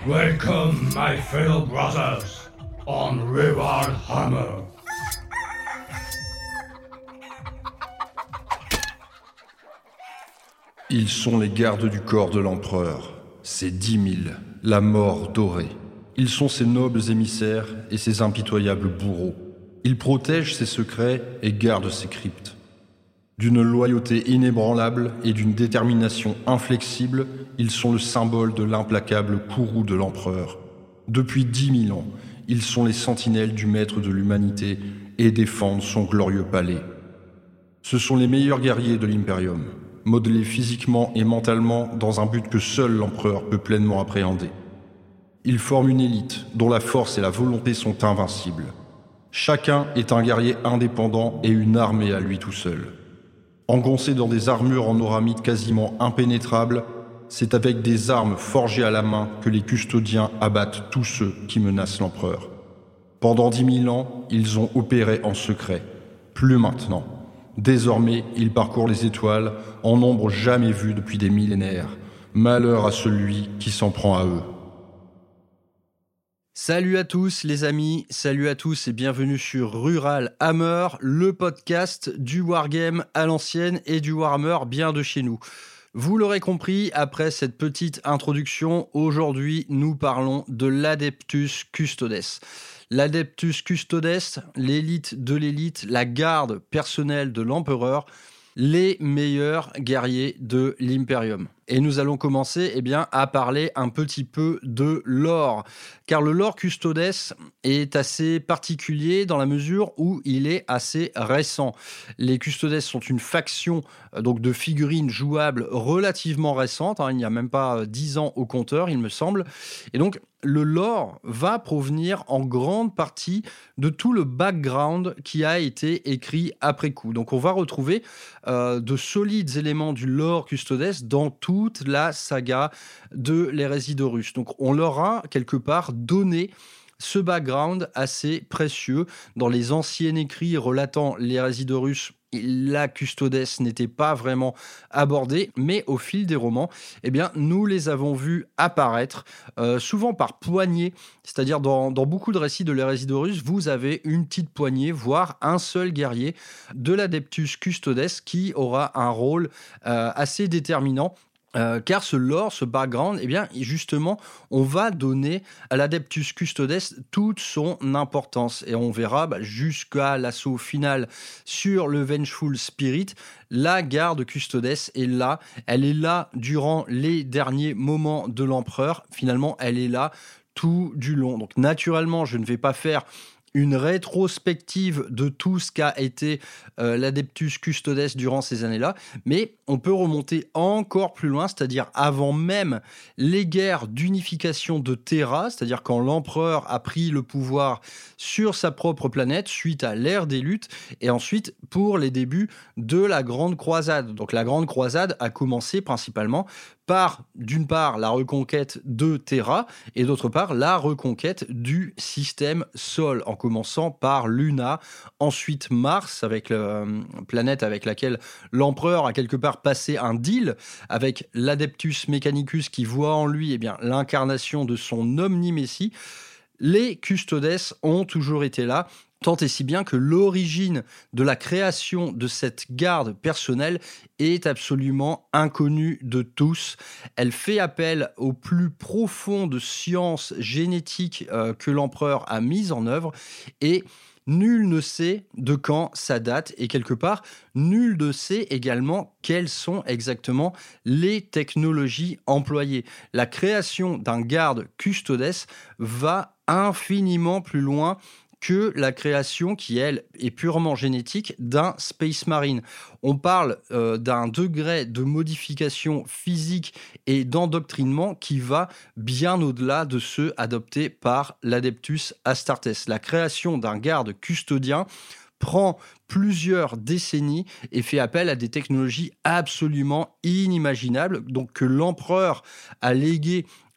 Welcome, my fellow brothers, on Reward Hammer. Ils sont les gardes du corps de l'empereur. Ces 10 000, la mort dorée. Ils sont ses nobles émissaires et ses impitoyables bourreaux. Ils protègent ses secrets et gardent ses cryptes. D'une loyauté inébranlable et d'une détermination inflexible, ils sont le symbole de l'implacable courroux de l'empereur. Depuis 10 000 ans, ils sont les sentinelles du maître de l'humanité et défendent son glorieux palais. Ce sont les meilleurs guerriers de l'Imperium, modelés physiquement et mentalement dans un but que seul l'empereur peut pleinement appréhender. Ils forment une élite dont la force et la volonté sont invincibles. Chacun est un guerrier indépendant et une armée à lui tout seul. Engoncés dans des armures en auramite quasiment impénétrables, c'est avec des armes forgées à la main que les custodiens abattent tous ceux qui menacent l'empereur. Pendant 10 000 ans, ils ont opéré en secret. Plus maintenant. Désormais, ils parcourent les étoiles en nombre jamais vu depuis des millénaires. Malheur à celui qui s'en prend à eux. Salut à tous les amis, salut à tous et bienvenue sur Rural Hammer, le podcast du Wargame à l'ancienne et du Warhammer bien de chez nous. Vous l'aurez compris, après cette petite introduction, aujourd'hui nous parlons de l'Adeptus Custodes. L'Adeptus Custodes, l'élite de l'élite, la garde personnelle de l'empereur, les meilleurs guerriers de l'Imperium. Et nous allons commencer à parler un petit peu de lore. Car le lore Custodes est assez particulier dans la mesure où il est assez récent. Les Custodes sont une faction donc de figurines jouables relativement récente. Il n'y a même pas 10 ans au compteur, il me semble. Et donc, le lore va provenir en grande partie de tout le background qui a été écrit après coup. Donc, on va retrouver de solides éléments du lore Custodes dans toute la saga de l'hérésie d'Horus. Donc, on leur a quelque part donné ce background assez précieux. Dans les anciens écrits relatant l'hérésie d'Horus, la Custodes n'était pas vraiment abordée, mais au fil des romans, nous les avons vus apparaître, souvent par poignées, c'est-à-dire dans beaucoup de récits de l'hérésie d'Horus, vous avez une petite poignée, voire un seul guerrier de l'Adeptus Custodes qui aura un rôle assez déterminant. Car ce lore, ce background, justement, on va donner à l'Adeptus Custodes toute son importance. Et on verra jusqu'à l'assaut final sur le Vengeful Spirit, la garde Custodes est là. Elle est là durant les derniers moments de l'empereur. Finalement, elle est là tout du long. Donc, naturellement, je ne vais pas faire une rétrospective de tout ce qu'a été l'Adeptus Custodes durant ces années-là, mais on peut remonter encore plus loin, c'est-à-dire avant même les guerres d'unification de Terra, c'est-à-dire quand l'empereur a pris le pouvoir sur sa propre planète suite à l'ère des luttes, et ensuite pour les débuts de la Grande Croisade. Donc la Grande Croisade a commencé principalement par, d'une part, la reconquête de Terra et d'autre part, la reconquête du système Sol, en commençant par Luna, ensuite Mars, avec la planète avec laquelle l'empereur a quelque part passé un deal avec l'Adeptus Mechanicus qui voit en lui l'incarnation de son omni-messie. Les Custodes ont toujours été là, tant et si bien que l'origine de la création de cette garde personnelle est absolument inconnue de tous. Elle fait appel aux plus profondes sciences génétiques que l'empereur a mises en œuvre et nul ne sait de quand ça date et quelque part, nul ne sait également quelles sont exactement les technologies employées. La création d'un garde Custodes va infiniment plus loin que la création qui, elle, est purement génétique d'un Space Marine. On parle d'un degré de modification physique et d'endoctrinement qui va bien au-delà de ceux adoptés par l'Adeptus Astartes. La création d'un garde custodien prend plusieurs décennies et fait appel à des technologies absolument inimaginables, donc que l'empereur a légué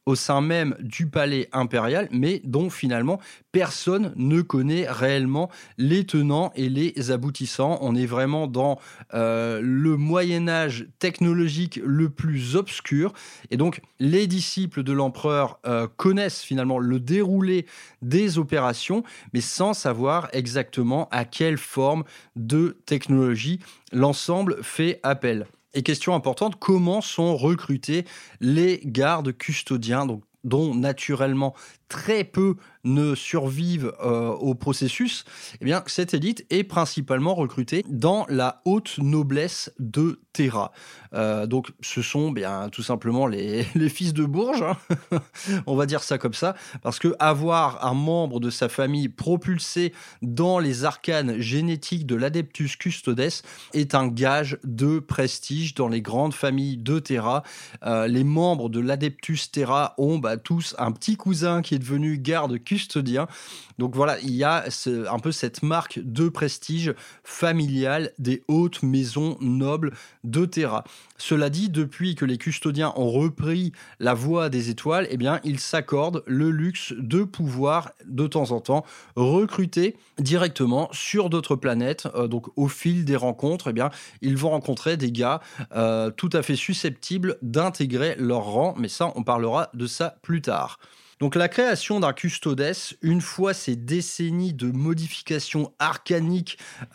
au sein même du palais impérial, mais dont finalement personne ne connaît réellement les tenants et les aboutissants. On est vraiment dans le Moyen-Âge technologique le plus obscur. Et donc, les disciples de l'empereur connaissent finalement le déroulé des opérations, mais sans savoir exactement à quelle forme de technologie l'ensemble fait appel. Et question importante, comment sont recrutés les gardes custodiens, donc, dont naturellement très peu ne survivent au processus? Eh bien, cette élite est principalement recrutée dans la haute noblesse de Terra. Donc, ce sont bien tout simplement les fils de Bourges, hein. On va dire ça comme ça, parce que avoir un membre de sa famille propulsé dans les arcanes génétiques de l'Adeptus Custodes est un gage de prestige dans les grandes familles de Terra. Les membres de l'Adeptus Terra ont tous un petit cousin qui est devenu garde custodien. Donc voilà, il y a un peu cette marque de prestige familiale des hautes maisons nobles de Terra. Cela dit, depuis que les custodiens ont repris la voie des étoiles, eh bien, ils s'accordent le luxe de pouvoir, de temps en temps, recruter directement sur d'autres planètes. Donc, au fil des rencontres, eh bien, ils vont rencontrer des gars tout à fait susceptibles d'intégrer leur rang. Mais ça, on parlera de ça plus tard. Donc la création d'un custodes, une fois ces décennies de modifications arcaniques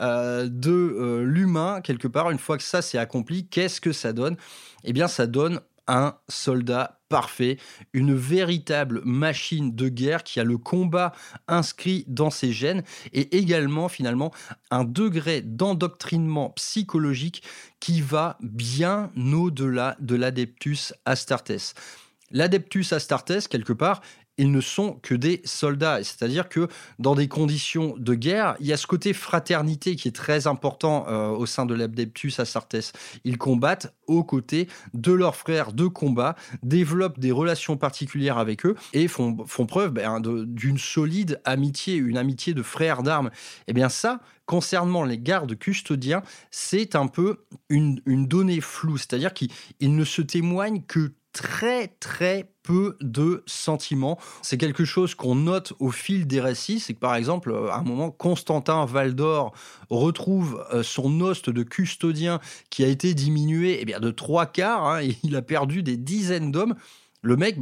de l'humain, quelque part, une fois que ça s'est accompli, qu'est-ce que ça donne? Eh bien, ça donne un soldat parfait, une véritable machine de guerre qui a le combat inscrit dans ses gènes et également finalement un degré d'endoctrinement psychologique qui va bien au-delà de l'Adeptus Astartes. L'Adeptus Astartes, quelque part, ils ne sont que des soldats. C'est-à-dire que dans des conditions de guerre, il y a ce côté fraternité qui est très important au sein de l'Adeptus Astartes. Ils combattent aux côtés de leurs frères de combat, développent des relations particulières avec eux et font preuve d'une solide amitié, une amitié de frères d'armes. Et bien ça, concernant les gardes custodiens, c'est un peu une donnée floue. C'est-à-dire qu'ils ne se témoignent que très très peu de sentiments. C'est quelque chose qu'on note au fil des récits, c'est que par exemple, à un moment, Constantin Valdor retrouve son hoste de custodien qui a été diminué de 3/4, hein, et il a perdu des dizaines d'hommes. Le mec,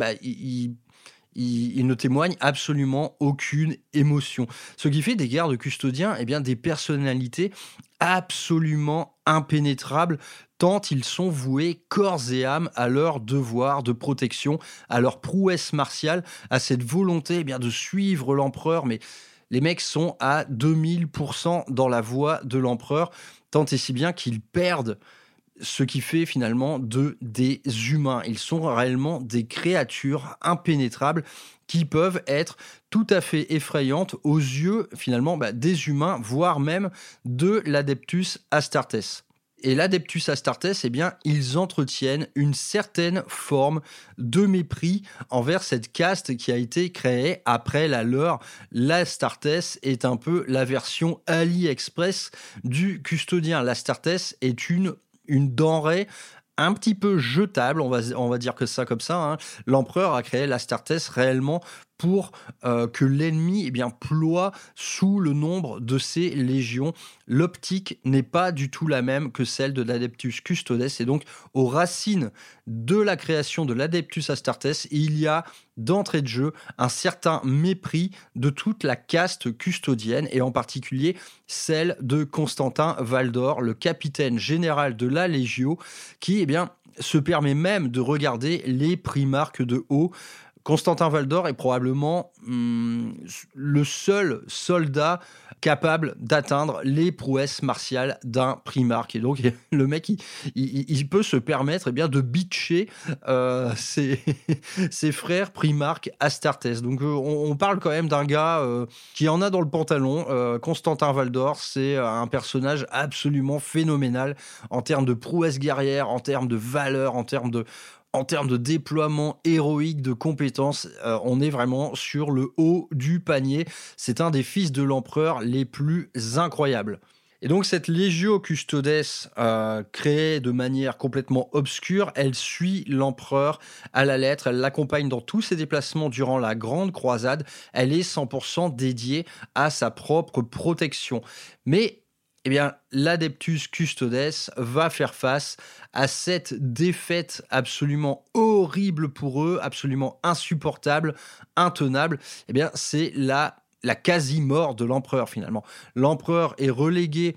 il ne témoigne absolument aucune émotion. Ce qui fait des gardes custodiens des personnalités absolument impénétrables, tant ils sont voués corps et âme à leur devoir de protection, à leur prouesse martiale, à cette volonté de suivre l'empereur. Mais les mecs sont à 2000% dans la voie de l'empereur, tant et si bien qu'ils perdent ce qui fait finalement des humains. Ils sont réellement des créatures impénétrables qui peuvent être tout à fait effrayantes aux yeux finalement des humains, voire même de l'Adeptus Astartes. Et l'Adeptus Astartes, ils entretiennent une certaine forme de mépris envers cette caste qui a été créée après la leur. L'Astartes est un peu la version AliExpress du custodien. L'Astartes est une denrée un petit peu jetable, on va dire que ça comme ça, hein. L'empereur a créé l'Astartes réellement pour que l'ennemi ploie sous le nombre de ses légions. L'optique n'est pas du tout la même que celle de l'Adeptus Custodes, et donc aux racines de la création de l'Adeptus Astartes, il y a d'entrée de jeu un certain mépris de toute la caste custodienne, et en particulier celle de Constantin Valdor, le capitaine général de la Légio, qui se permet même de regarder les primarques de haut. Constantin Valdor est probablement le seul soldat capable d'atteindre les prouesses martiales d'un primarque. Et donc, le mec, il peut se permettre de bitcher ses frères primarques Astartes. Donc, on parle quand même d'un gars qui en a dans le pantalon. Constantin Valdor, c'est un personnage absolument phénoménal en termes de prouesses guerrières, en termes de valeur, en termes de déploiement héroïque, de compétences. On est vraiment sur le haut du panier. C'est un des fils de l'empereur les plus incroyables. Et donc cette Legio Custodes, créée de manière complètement obscure, elle suit l'empereur à la lettre, elle l'accompagne dans tous ses déplacements durant la Grande Croisade, elle est 100% dédiée à sa propre protection. Mais eh bien, l'Adeptus Custodes va faire face à cette défaite absolument horrible pour eux, absolument insupportable, intenable. Eh bien, c'est la quasi-mort de l'empereur finalement. L'empereur est relégué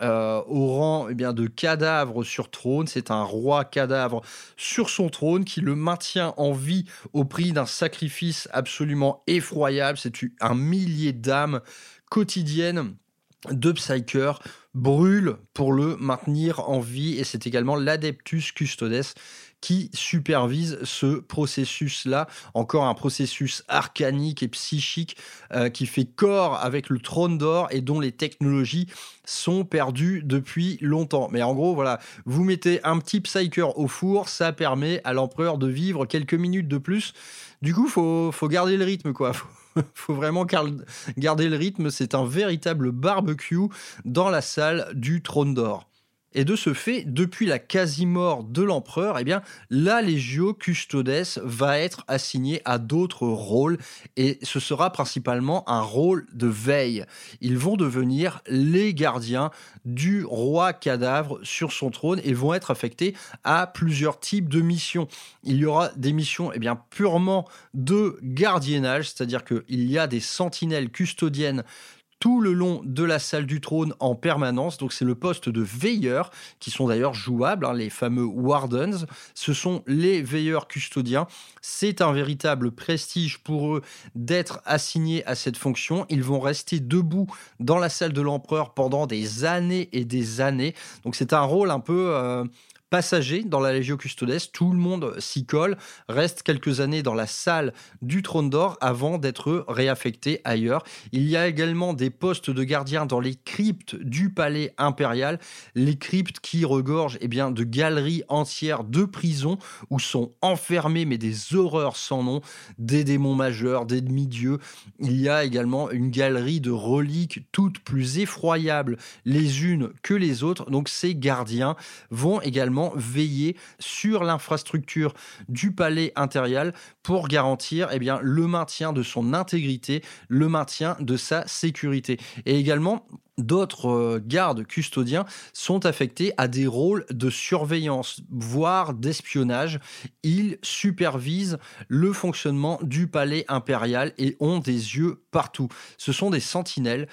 au rang de cadavre sur trône. C'est un roi cadavre sur son trône qui le maintient en vie au prix d'un sacrifice absolument effroyable. C'est un millier d'âmes quotidiennes de Psykers brûlent pour le maintenir en vie, et c'est également l'Adeptus Custodes qui supervise ce processus-là, encore un processus arcanique et psychique qui fait corps avec le trône d'or et dont les technologies sont perdues depuis longtemps. Mais en gros, voilà, vous mettez un petit Psyker au four, ça permet à l'empereur de vivre quelques minutes de plus. Du coup, faut garder le rythme, quoi. Faut vraiment garder le rythme. C'est un véritable barbecue dans la salle du trône d'or. Et de ce fait, depuis la quasi-mort de l'empereur, eh bien, la Legio Custodes va être assignée à d'autres rôles, et ce sera principalement un rôle de veille. Ils vont devenir les gardiens du roi cadavre sur son trône et vont être affectés à plusieurs types de missions. Il y aura des missions purement de gardiennage, c'est-à-dire qu'il y a des sentinelles custodiennes tout le long de la salle du trône en permanence. Donc c'est le poste de veilleur, qui sont d'ailleurs jouables, les fameux Wardens. Ce sont les veilleurs custodiens. C'est un véritable prestige pour eux d'être assignés à cette fonction. Ils vont rester debout dans la salle de l'empereur pendant des années et des années. Donc c'est un rôle un peu passager dans la Legio Custodes, tout le monde s'y colle, reste quelques années dans la salle du trône d'or avant d'être réaffecté ailleurs. Il y a également des postes de gardiens dans les cryptes du palais impérial, les cryptes qui regorgent de galeries entières de prisons où sont enfermés des horreurs sans nom, des démons majeurs, des demi-dieux. Il y a également une galerie de reliques toutes plus effroyables les unes que les autres. Donc ces gardiens vont également veiller sur l'infrastructure du palais impérial pour garantir le maintien de son intégrité, le maintien de sa sécurité. Et également, d'autres gardes custodiens sont affectés à des rôles de surveillance, voire d'espionnage. Ils supervisent le fonctionnement du palais impérial et ont des yeux partout. Ce sont des sentinelles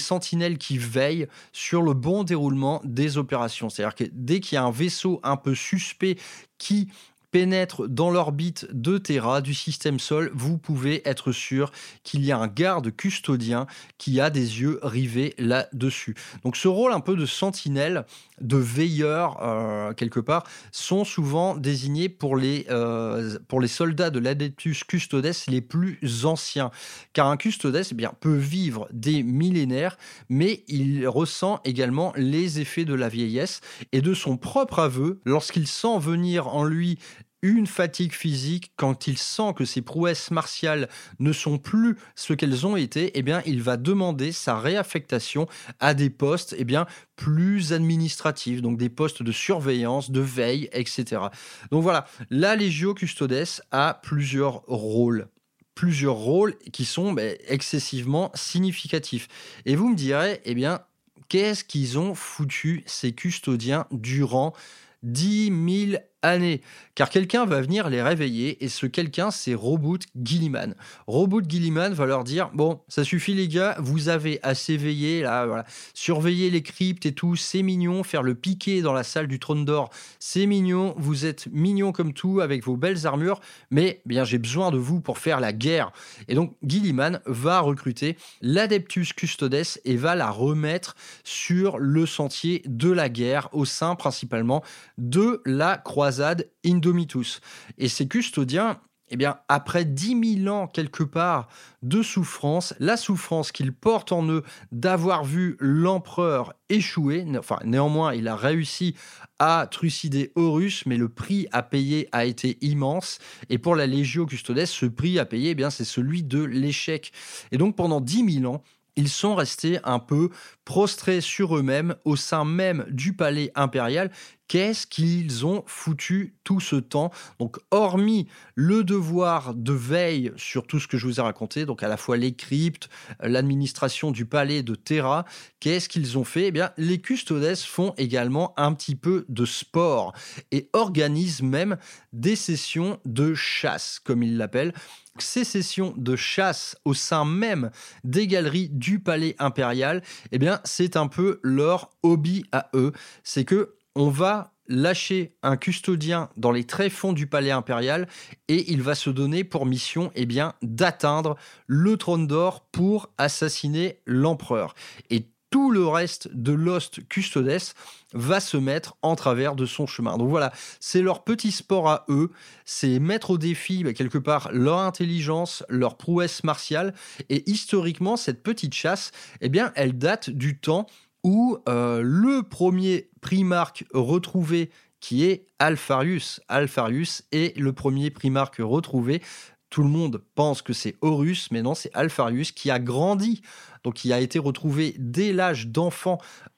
qui veillent sur le bon déroulement des opérations. C'est-à-dire que dès qu'il y a un vaisseau un peu suspect qui pénètre dans l'orbite de Terra, du système Sol, vous pouvez être sûr qu'il y a un garde custodien qui a des yeux rivés là-dessus. Donc ce rôle un peu de sentinelle, de veilleur, quelque part, sont souvent désignés pour les soldats de l'Adeptus Custodes les plus anciens. Car un Custodes peut vivre des millénaires, mais il ressent également les effets de la vieillesse et de son propre aveu lorsqu'il sent venir en lui une fatigue physique, quand il sent que ses prouesses martiales ne sont plus ce qu'elles ont été, il va demander sa réaffectation à des postes plus administratifs, donc des postes de surveillance, de veille, etc. Donc voilà, la Legio Custodes a plusieurs rôles qui sont excessivement significatifs. Et vous me direz, qu'est-ce qu'ils ont foutu ces custodiens durant 10 000 années, car quelqu'un va venir les réveiller, et ce quelqu'un, c'est Roboute Guilliman. Roboute Guilliman va leur dire « Bon, ça suffit les gars, vous avez assez veillé, là, voilà. Surveiller les cryptes et tout, c'est mignon, faire le piqué dans la salle du trône d'or, c'est mignon, vous êtes mignons comme tout, avec vos belles armures, mais j'ai besoin de vous pour faire la guerre. » Et donc, Guilliman va recruter l'Adeptus Custodes et va la remettre sur le sentier de la guerre, au sein principalement de la croisade Indomitus. Et ces custodiens, après 10 000 ans quelque part de souffrance, la souffrance qu'ils portent en eux d'avoir vu l'empereur échouer, néanmoins il a réussi à trucider Horus, mais le prix à payer a été immense, et pour la Legio Custodes, ce prix à payer, c'est celui de l'échec. Et donc pendant 10 000 ans, ils sont restés un peu prostrés sur eux-mêmes au sein même du palais impérial. Qu'est-ce qu'ils ont foutu tout ce temps? Donc, hormis le devoir de veille sur tout ce que je vous ai raconté, donc à la fois les cryptes, l'administration du palais de Terra, qu'est-ce qu'ils ont fait? Eh bien, les custodes font également un petit peu de sport et organisent même des sessions de chasse, comme ils l'appellent. Ces sessions de chasse au sein même des galeries du palais impérial, eh bien, c'est un peu leur hobby à eux. C'est que on va lâcher un custodien dans les tréfonds du palais impérial et il va se donner pour mission eh bien, d'atteindre le trône d'or pour assassiner l'empereur. Et tout le reste de Lost Custodes va se mettre en travers de son chemin. Donc voilà, c'est leur petit sport à eux, c'est mettre au défi quelque part leur intelligence, leur prouesse martiale, et historiquement, cette petite chasse, eh bien, elle date du temps où le premier primarque retrouvé, qui est Alpharius est le premier primarque retrouvé. Tout le monde pense que c'est Horus, mais non, c'est Alpharius qui a grandi, donc qui a été retrouvé dès l'âge d'enfant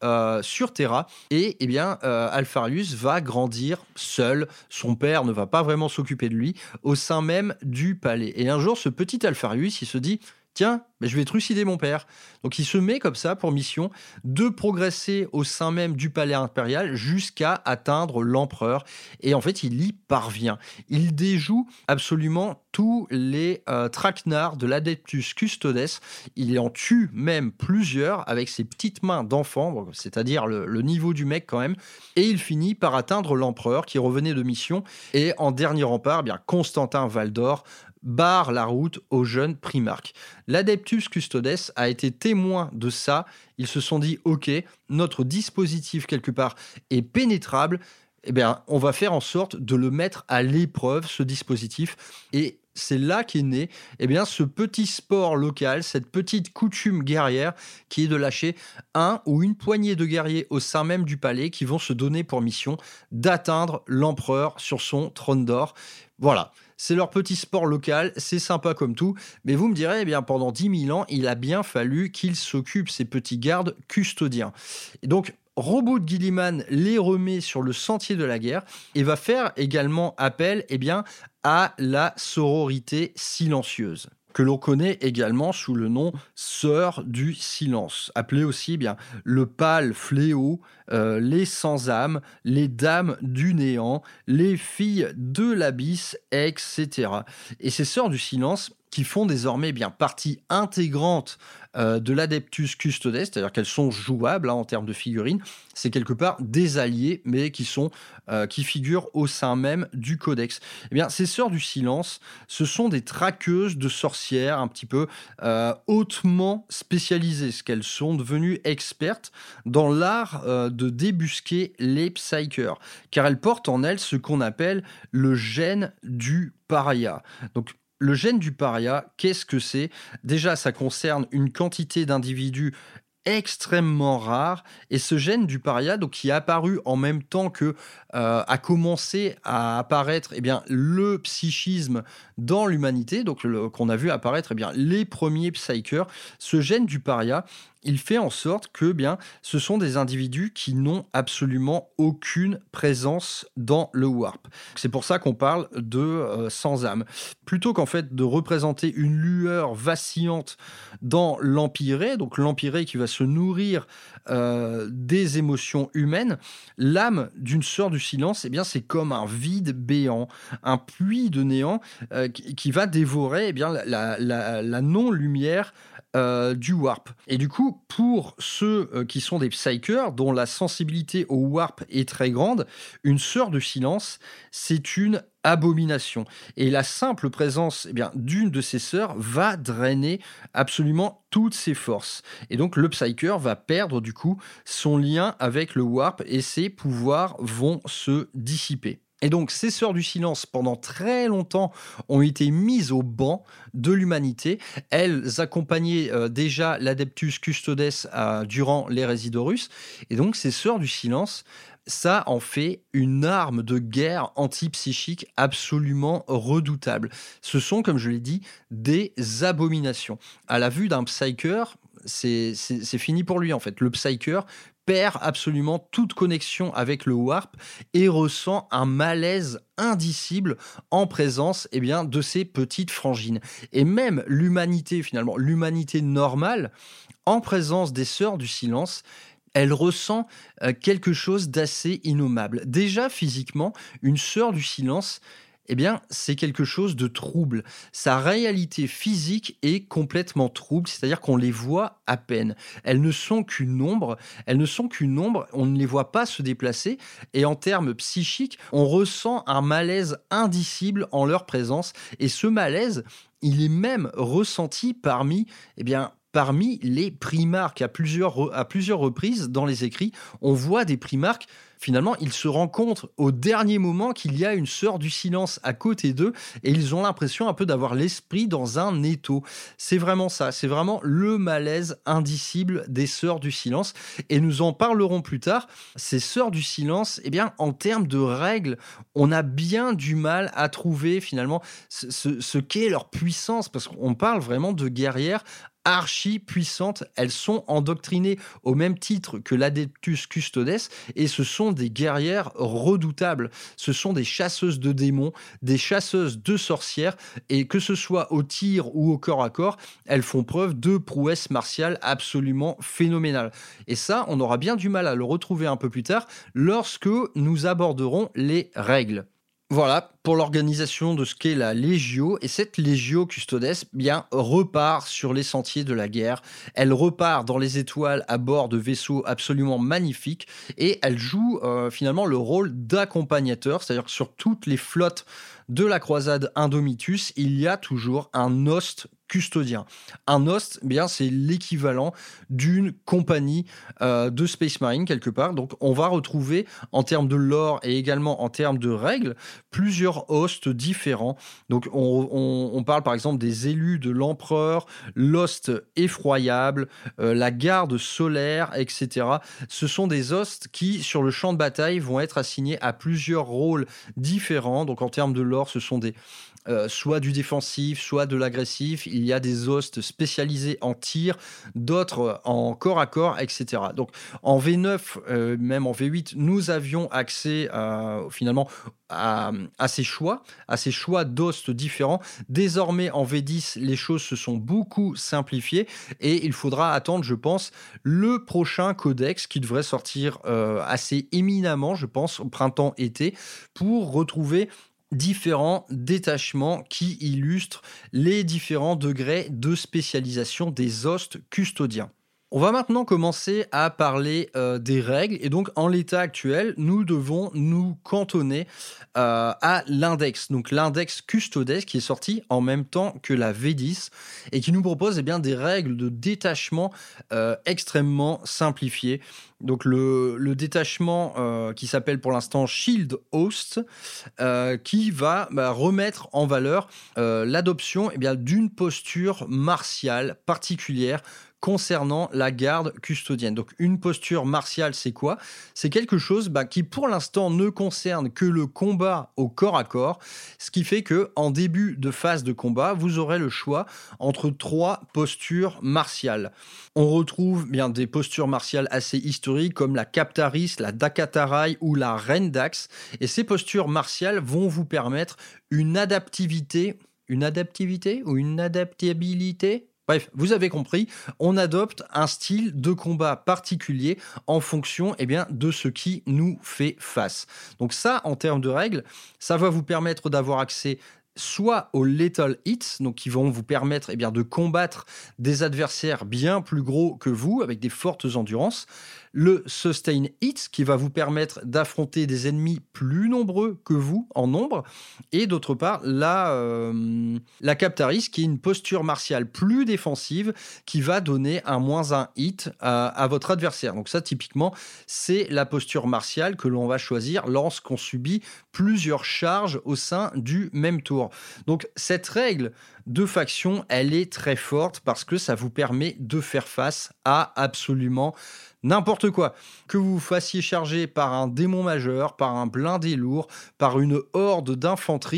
sur Terra. Et eh bien, Alpharius va grandir seul. Son père ne va pas vraiment s'occuper de lui au sein même du palais. Et un jour, ce petit Alpharius, il se dit... Tiens, mais je vais trucider mon père. Donc il se met comme ça pour mission de progresser au sein même du palais impérial jusqu'à atteindre l'empereur. Et en fait, il y parvient. Il déjoue absolument tous les traquenards de l'Adeptus Custodes. Il en tue même plusieurs avec ses petites mains d'enfant, c'est-à-dire le niveau du mec quand même. Et il finit par atteindre l'empereur qui revenait de mission. Et en dernier rempart, bien Constantin Valdor barre la route aux jeunes primarques. L'Adeptus Custodes a été témoin de ça. Ils se sont dit, ok, notre dispositif quelque part est pénétrable, eh bien, on va faire en sorte de le mettre à l'épreuve, ce dispositif. Et c'est là qu'est né eh bien, ce petit sport local, cette petite coutume guerrière qui est de lâcher un ou une poignée de guerriers au sein même du palais qui vont se donner pour mission d'atteindre l'empereur sur son trône d'or. Voilà, c'est leur petit sport local, c'est sympa comme tout, mais vous me direz, eh bien, pendant 10 000 ans, il a bien fallu qu'ils s'occupent, ces petits gardes custodiens. Et donc, Roboute Guilliman les remet sur le sentier de la guerre et va faire également appel eh bien, à la sororité silencieuse, que l'on connaît également sous le nom Sœurs du Silence, appelée aussi eh bien, le pâle fléau, les sans-âme, les dames du néant, les filles de l'abysse, etc. Et ces Sœurs du Silence qui font désormais bien partie intégrante de l'Adeptus Custodes, c'est-à-dire qu'elles sont jouables en termes de figurines, c'est quelque part des alliés, mais qui figurent au sein même du codex. Eh bien, ces Sœurs du Silence, ce sont des traqueuses de sorcières un petit peu hautement spécialisées, ce qu'elles sont devenues expertes dans l'art de débusquer les psykers, car elles portent en elles ce qu'on appelle le gène du paria. Donc, le gène du paria, qu'est-ce que c'est? Déjà, ça concerne une quantité d'individus extrêmement rare, et ce gène du paria, donc, qui est apparu en même temps que a commencé à apparaître eh bien, le psychisme dans l'humanité, donc qu'on a vu apparaître eh bien, les premiers psykers. Ce gène du paria, il fait en sorte que bien, ce sont des individus qui n'ont absolument aucune présence dans le warp. C'est pour ça qu'on parle de sans-âme. Plutôt qu'en fait de représenter une lueur vacillante dans l'empyrée, donc l'empyrée qui va se nourrir des émotions humaines, l'âme d'une sœur du silence, eh bien, c'est comme un vide béant, un puits de néant qui va dévorer eh bien, la non-lumière du warp. Et du coup, pour ceux qui sont des psykers, dont la sensibilité au warp est très grande, une sœur de silence, c'est une abomination. Et la simple présence eh bien, d'une de ces sœurs va drainer absolument toutes ses forces. Et donc le psyker va perdre du coup son lien avec le warp et ses pouvoirs vont se dissiper. Et donc, ces Sœurs du Silence, pendant très longtemps, ont été mises au banc de l'humanité. Elles accompagnaient déjà l'Adeptus Custodes durant l'hérésie d'Horus. Et donc, ces Sœurs du Silence, ça en fait une arme de guerre antipsychique absolument redoutable. Ce sont, comme je l'ai dit, des abominations. À la vue d'un psyker, c'est fini pour lui en fait. Le Psyker perd absolument toute connexion avec le Warp et ressent un malaise indicible en présence de ces petites frangines. Et même l'humanité, finalement, l'humanité normale, en présence des Sœurs du Silence, elle ressent quelque chose d'assez innommable. Déjà, physiquement, une Sœur du Silence, c'est quelque chose de trouble. Sa réalité physique est complètement trouble, c'est-à-dire qu'on les voit à peine. Elles ne sont qu'une ombre, on ne les voit pas se déplacer, et en termes psychiques, on ressent un malaise indicible en leur présence, et ce malaise, il est même ressenti parmi les primarques. À plusieurs reprises dans les écrits, on voit des primarques. Finalement, ils se rencontrent au dernier moment qu'il y a une Sœur du Silence à côté d'eux et ils ont l'impression un peu d'avoir l'esprit dans un étau. C'est vraiment ça, c'est vraiment le malaise indicible des Sœurs du Silence et nous en parlerons plus tard. Ces Sœurs du Silence, en termes de règles, on a bien du mal à trouver finalement ce qu'est leur puissance parce qu'on parle vraiment de guerrières archi puissantes, elles sont endoctrinées au même titre que l'Adeptus Custodes et ce sont des guerrières redoutables. Ce sont des chasseuses de démons, des chasseuses de sorcières et que ce soit au tir ou au corps à corps, elles font preuve de prouesse martiale absolument phénoménale. Et ça, on aura bien du mal à le retrouver un peu plus tard lorsque nous aborderons les règles. Voilà pour l'organisation de ce qu'est la Legio. Et cette Legio Custodes repart sur les sentiers de la guerre. Elle repart dans les étoiles à bord de vaisseaux absolument magnifiques. Et elle joue finalement le rôle d'accompagnateur. C'est-à-dire que sur toutes les flottes de la croisade Indomitus, il y a toujours un host custodien. Un host, c'est l'équivalent d'une compagnie de Space Marine quelque part. Donc, on va retrouver en termes de lore et également en termes de règles plusieurs hosts différents. Donc, on parle par exemple des élus de l'empereur, l'host effroyable, la garde solaire, etc. Ce sont des hosts qui, sur le champ de bataille, vont être assignés à plusieurs rôles différents. Donc, en termes de lore, ce sont soit du défensif, soit de l'agressif. Il y a des hosts spécialisés en tir, d'autres en corps à corps, etc. Donc en V9, même en V8, nous avions accès finalement à ces choix d'hosts différents. Désormais en V10, les choses se sont beaucoup simplifiées et il faudra attendre, je pense, le prochain codex qui devrait sortir assez éminemment, je pense, au printemps-été, pour retrouver différents détachements qui illustrent les différents degrés de spécialisation des hosts custodiens. On va maintenant commencer à parler des règles et donc en l'état actuel, nous devons nous cantonner à l'index. Donc l'index Custodes qui est sorti en même temps que la V10 et qui nous propose des règles de détachement extrêmement simplifiées. Donc le détachement qui s'appelle pour l'instant Shield Host qui va remettre en valeur l'adoption d'une posture martiale particulière concernant la garde custodienne. Donc une posture martiale, c'est quoi ? C'est quelque chose qui pour l'instant ne concerne que le combat au corps à corps, ce qui fait que en début de phase de combat, vous aurez le choix entre 3 postures martiales. On retrouve des postures martiales assez historiques comme la Captaris, la Dakatarai ou la Rendax, et ces postures martiales vont vous permettre une adaptabilité. Bref, vous avez compris, on adopte un style de combat particulier en fonction de ce qui nous fait face. Donc ça, en termes de règles, ça va vous permettre d'avoir accès soit aux Lethal Hits, donc qui vont vous permettre de combattre des adversaires bien plus gros que vous, avec des fortes endurances, le Sustain Hits, qui va vous permettre d'affronter des ennemis plus nombreux que vous en nombre, et d'autre part, la Captaris, qui est une posture martiale plus défensive, qui va donner un -1 hit à votre adversaire. Donc ça, typiquement, c'est la posture martiale que l'on va choisir lorsqu'on subit plusieurs charges au sein du même tour. Donc cette règle de faction, elle est très forte parce que ça vous permet de faire face à absolument n'importe quoi. Que vous vous fassiez charger par un démon majeur, par un blindé lourd, par une horde d'infanterie,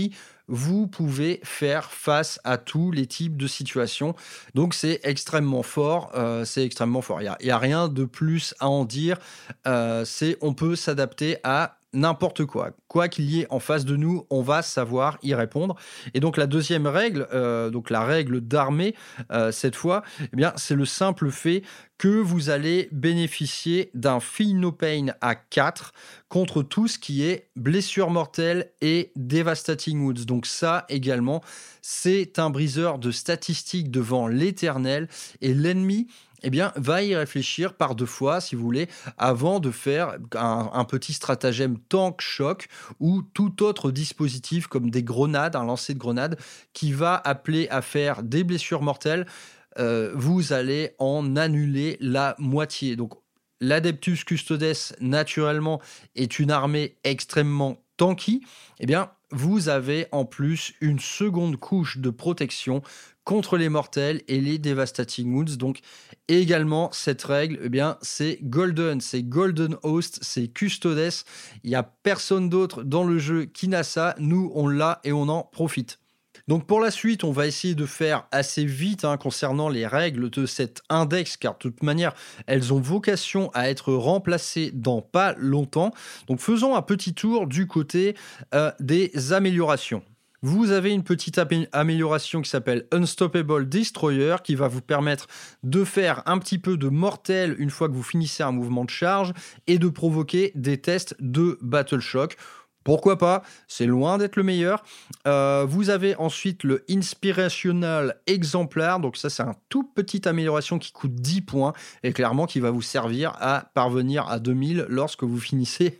vous pouvez faire face à tous les types de situations. Donc c'est extrêmement fort. Il y a rien de plus à en dire. On peut s'adapter à n'importe quoi. Quoi qu'il y ait en face de nous, on va savoir y répondre. Et donc la deuxième règle, donc la règle d'armée, cette fois, eh bien, c'est le simple fait que vous allez bénéficier d'un Feel No Pain à 4 contre tout ce qui est blessure mortelle et Devastating Wounds. Donc ça également, c'est un briseur de statistiques devant l'éternel et l'ennemi va y réfléchir par 2 fois, si vous voulez, avant de faire un petit stratagème tank choc ou tout autre dispositif comme des grenades, un lancer de grenades qui va appeler à faire des blessures mortelles. Vous allez en annuler la moitié. Donc, l'Adeptus Custodes, naturellement, est une armée extrêmement tanky. Vous avez en plus une seconde couche de protection contre les mortels et les Devastating Wounds. Donc, également, cette règle, c'est Golden Host, c'est Custodes. Il n'y a personne d'autre dans le jeu qui n'a ça. Nous, on l'a et on en profite. Donc pour la suite, on va essayer de faire assez vite concernant les règles de cet index, car de toute manière, elles ont vocation à être remplacées dans pas longtemps. Donc faisons un petit tour du côté des améliorations. Vous avez une petite amélioration qui s'appelle Unstoppable Destroyer qui va vous permettre de faire un petit peu de mortel une fois que vous finissez un mouvement de charge et de provoquer des tests de Battle Shock. Pourquoi pas? C'est loin d'être le meilleur. Vous avez ensuite le Inspirational Exemplar. Donc ça, c'est un tout petite amélioration qui coûte 10 points et clairement qui va vous servir à parvenir à 2000 lorsque vous finissez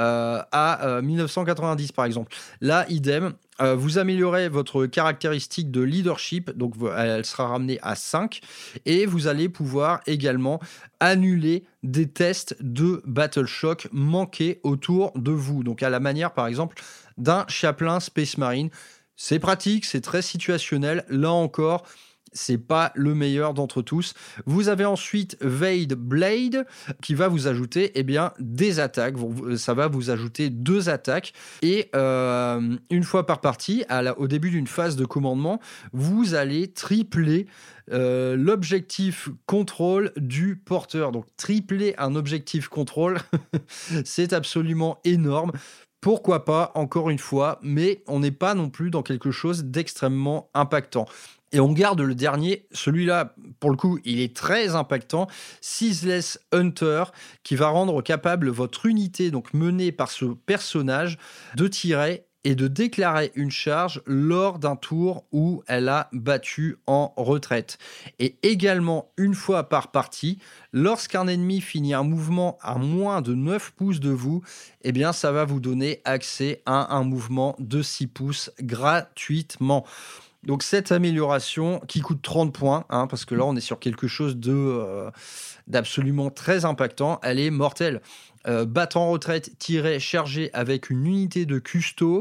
à 1990 par exemple. Là, idem. Vous améliorez votre caractéristique de leadership, donc elle sera ramenée à 5, et vous allez pouvoir également annuler des tests de Battle Shock manqués autour de vous. Donc à la manière par exemple d'un Chaplain Space Marine. C'est pratique, c'est très situationnel. Là encore, c'est pas le meilleur d'entre tous. Vous avez ensuite Vade Blade qui va vous ajouter des attaques. Ça va vous ajouter 2 attaques et une fois par partie, au début d'une phase de commandement, vous allez tripler l'objectif contrôle du porteur. Donc tripler un objectif contrôle, c'est absolument énorme. Pourquoi pas, encore une fois, mais on n'est pas non plus dans quelque chose d'extrêmement impactant. Et on garde le dernier, celui-là, pour le coup, il est très impactant, Ceaseless Hunter, qui va rendre capable votre unité, donc menée par ce personnage, de tirer et de déclarer une charge lors d'un tour où elle a battu en retraite. Et également, une fois par partie, lorsqu'un ennemi finit un mouvement à moins de 9 pouces de vous, ça va vous donner accès à un mouvement de 6 pouces gratuitement. Donc cette amélioration qui coûte 30 points, parce que là on est sur quelque chose d'absolument très impactant, elle est mortelle. Battre en retraite, tirer, charger avec une unité de custo,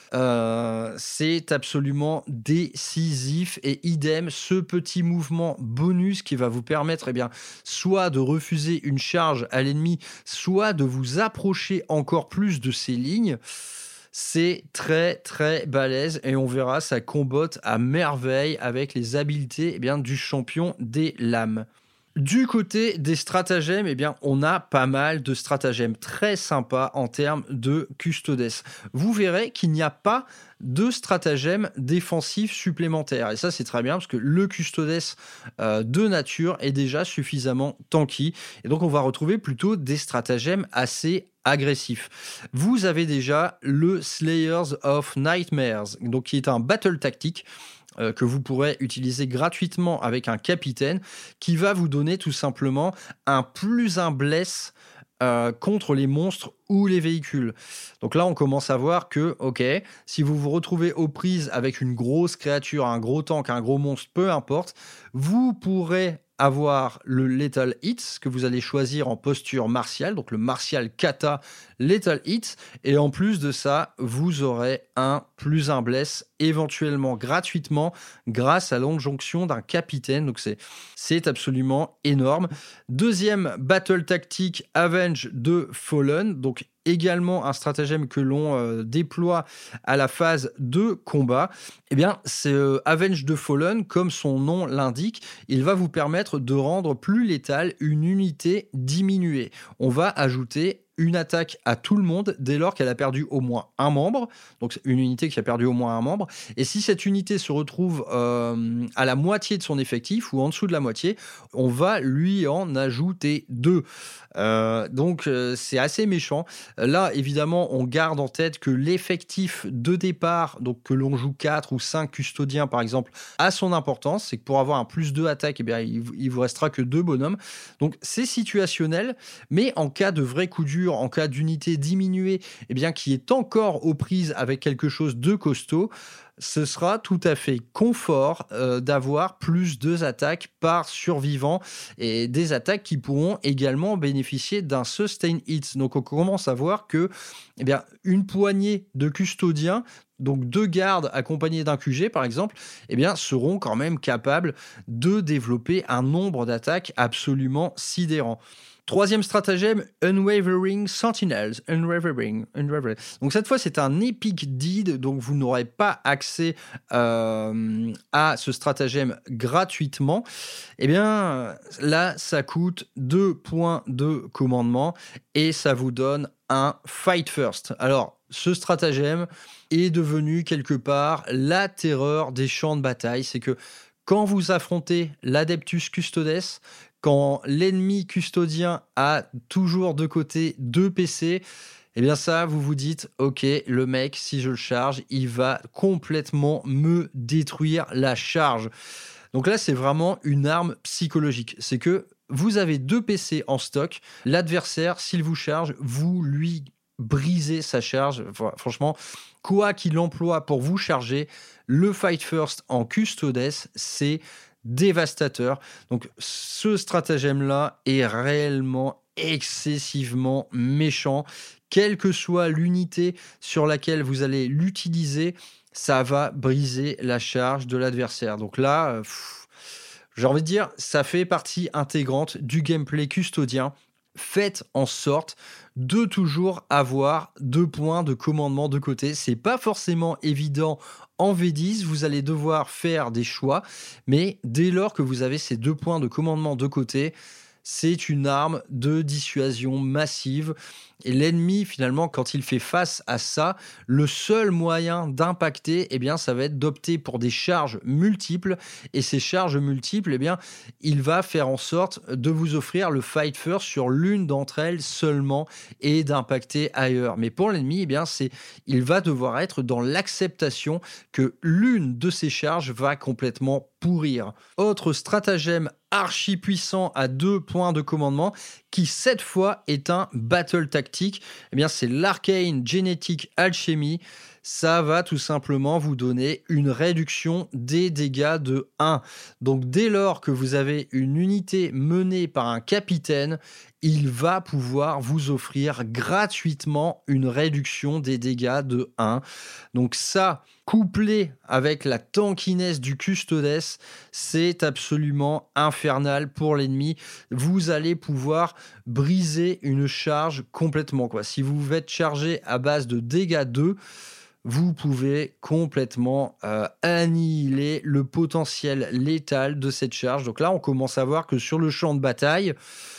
c'est absolument décisif. Et idem, ce petit mouvement bonus qui va vous permettre soit de refuser une charge à l'ennemi, soit de vous approcher encore plus de ses lignes. C'est très très balèze et on verra, ça combotte à merveille avec les habiletés du champion des lames. Du côté des stratagèmes, on a pas mal de stratagèmes très sympas en termes de custodes. Vous verrez qu'il n'y a pas de stratagèmes défensifs supplémentaires. Et ça, c'est très bien parce que le custodes de nature est déjà suffisamment tanky. Et donc, on va retrouver plutôt des stratagèmes assez agressifs. Vous avez déjà le Slayers of Nightmares, donc qui est un battle tactique que vous pourrez utiliser gratuitement avec un capitaine qui va vous donner tout simplement un +1 bless contre les monstres ou les véhicules. Donc là, on commence à voir que, si vous vous retrouvez aux prises avec une grosse créature, un gros tank, un gros monstre, peu importe, vous pourrez avoir le Lethal Hits que vous allez choisir en posture martiale, donc le martial kata Lethal Hits, et en plus de ça, vous aurez un +1 bless éventuellement gratuitement grâce à l'adjonction d'un capitaine, donc c'est absolument énorme. Deuxième battle tactique, Avenge de Fallen, donc également un stratagème que l'on déploie à la phase de combat. Eh bien, c'est Avenge the Fallen, comme son nom l'indique, il va vous permettre de rendre plus létale une unité diminuée. On va ajouter une attaque à tout le monde dès lors qu'elle a perdu au moins un membre, donc une unité qui a perdu au moins un membre, et si cette unité se retrouve à la moitié de son effectif ou en dessous de la moitié, on va lui en ajouter 2. Donc c'est assez méchant. Là, évidemment, on garde en tête que l'effectif de départ, donc que l'on joue 4 ou 5 custodiens par exemple, a son importance. C'est que pour avoir un +2 attaque, eh bien, il vous restera que 2 bonhommes. Donc c'est situationnel, mais en cas de vrai coup dur, en cas d'unité diminuée, eh bien, qui est encore aux prises avec quelque chose de costaud, ce sera tout à fait confort d'avoir +2 attaques par survivant et des attaques qui pourront également bénéficier d'un sustain hit. Donc on commence à voir que eh bien, une poignée de custodiens, donc 2 gardes accompagnés d'un QG par exemple, eh bien, seront quand même capables de développer un nombre d'attaques absolument sidérant. Troisième stratagème, Unwavering Sentinels. Unwavering. Donc cette fois, c'est un epic deed, donc vous n'aurez pas accès à ce stratagème gratuitement. Eh bien, là, ça coûte 2 points de commandement et ça vous donne un Fight First. Alors, ce stratagème est devenu quelque part la terreur des champs de bataille. C'est que quand vous affrontez l'Adeptus Custodes, quand l'ennemi custodien a toujours de côté 2 PC, eh bien ça, vous vous dites, ok, le mec, si je le charge, il va complètement me détruire la charge. Donc là, c'est vraiment une arme psychologique. C'est que vous avez 2 PC en stock, l'adversaire, s'il vous charge, vous lui brisez sa charge. Franchement, quoi qu'il emploie pour vous charger, le Fight First en Custodes, c'est dévastateur. Donc ce stratagème-là est réellement excessivement méchant. Quelle que soit l'unité sur laquelle vous allez l'utiliser, ça va briser la charge de l'adversaire. Donc là, j'ai envie de dire, ça fait partie intégrante du gameplay custodien. Faites en sorte de toujours avoir 2 points de commandement de côté. C'est pas forcément évident en V10, vous allez devoir faire des choix, mais dès lors que vous avez ces 2 points de commandement de côté, c'est une arme de dissuasion massive. Et l'ennemi, finalement, quand il fait face à ça, le seul moyen d'impacter, eh bien, ça va être d'opter pour des charges multiples. Et ces charges multiples, eh bien, il va faire en sorte de vous offrir le Fight First sur l'une d'entre elles seulement et d'impacter ailleurs. Mais pour l'ennemi, eh bien, il va devoir être dans l'acceptation que l'une de ces charges va complètement pourrir. Autre stratagème archi puissant à 2 points de commandement qui cette fois est un battle tactique, eh bien c'est l'Arcane Genetic Alchemy. Ça va tout simplement vous donner une réduction des dégâts de 1. Donc dès lors que vous avez une unité menée par un capitaine, il va pouvoir vous offrir gratuitement une réduction des dégâts de 1. Donc ça, couplé avec la tankiness du Custodes, c'est absolument infernal pour l'ennemi. Vous allez pouvoir briser une charge complètement, quoi. Si vous êtes chargé à base de dégâts 2, vous pouvez complètement annihiler le potentiel létal de cette charge. Donc là, on commence à voir que sur le champ de bataille,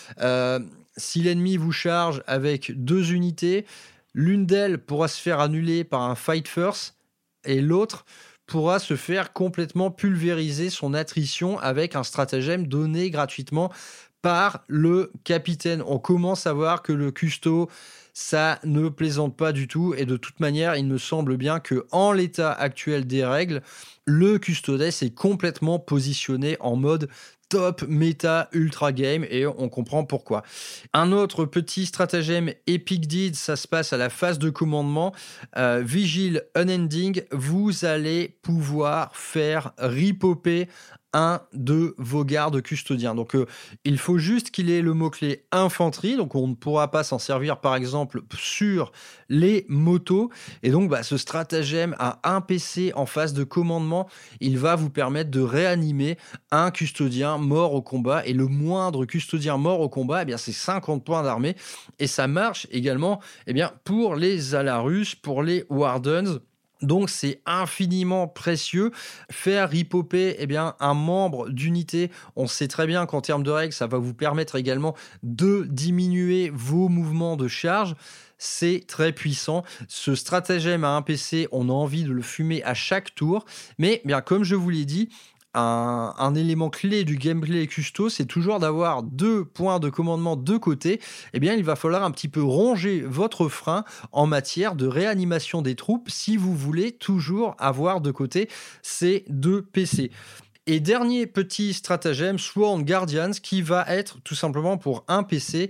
si l'ennemi vous charge avec 2 unités, l'une d'elles pourra se faire annuler par un Fight First et l'autre pourra se faire complètement pulvériser son attrition avec un stratagème donné gratuitement par le capitaine. On commence à voir que le custo, ça ne plaisante pas du tout et de toute manière, il me semble bien que en l'état actuel des règles, le Custodes est complètement positionné en mode top méta ultra game et on comprend pourquoi. Un autre petit stratagème Epic Deed, ça se passe à la phase de commandement. Vigil Unending, vous allez pouvoir faire repopper un de vos gardes custodiens. Donc, il faut juste qu'il ait le mot-clé infanterie. Donc, on ne pourra pas s'en servir, par exemple, sur les motos. Et donc, ce stratagème à un PC en phase de commandement, il va vous permettre de réanimer un custodien mort au combat. Et le moindre custodien mort au combat, c'est 50 points d'armée. Et ça marche également pour les Alarus, pour les Wardens. Donc, c'est infiniment précieux. Faire ripoper un membre d'unité, on sait très bien qu'en termes de règles, ça va vous permettre également de diminuer vos mouvements de charge. C'est très puissant. Ce stratagème à un PC, on a envie de le fumer à chaque tour. Mais comme je vous l'ai dit, un élément clé du gameplay custo, c'est toujours d'avoir 2 points de commandement de côté. Il va falloir un petit peu ronger votre frein en matière de réanimation des troupes si vous voulez toujours avoir de côté ces 2 PC. Et dernier petit stratagème, Sworn Guardians, qui va être tout simplement pour un PC,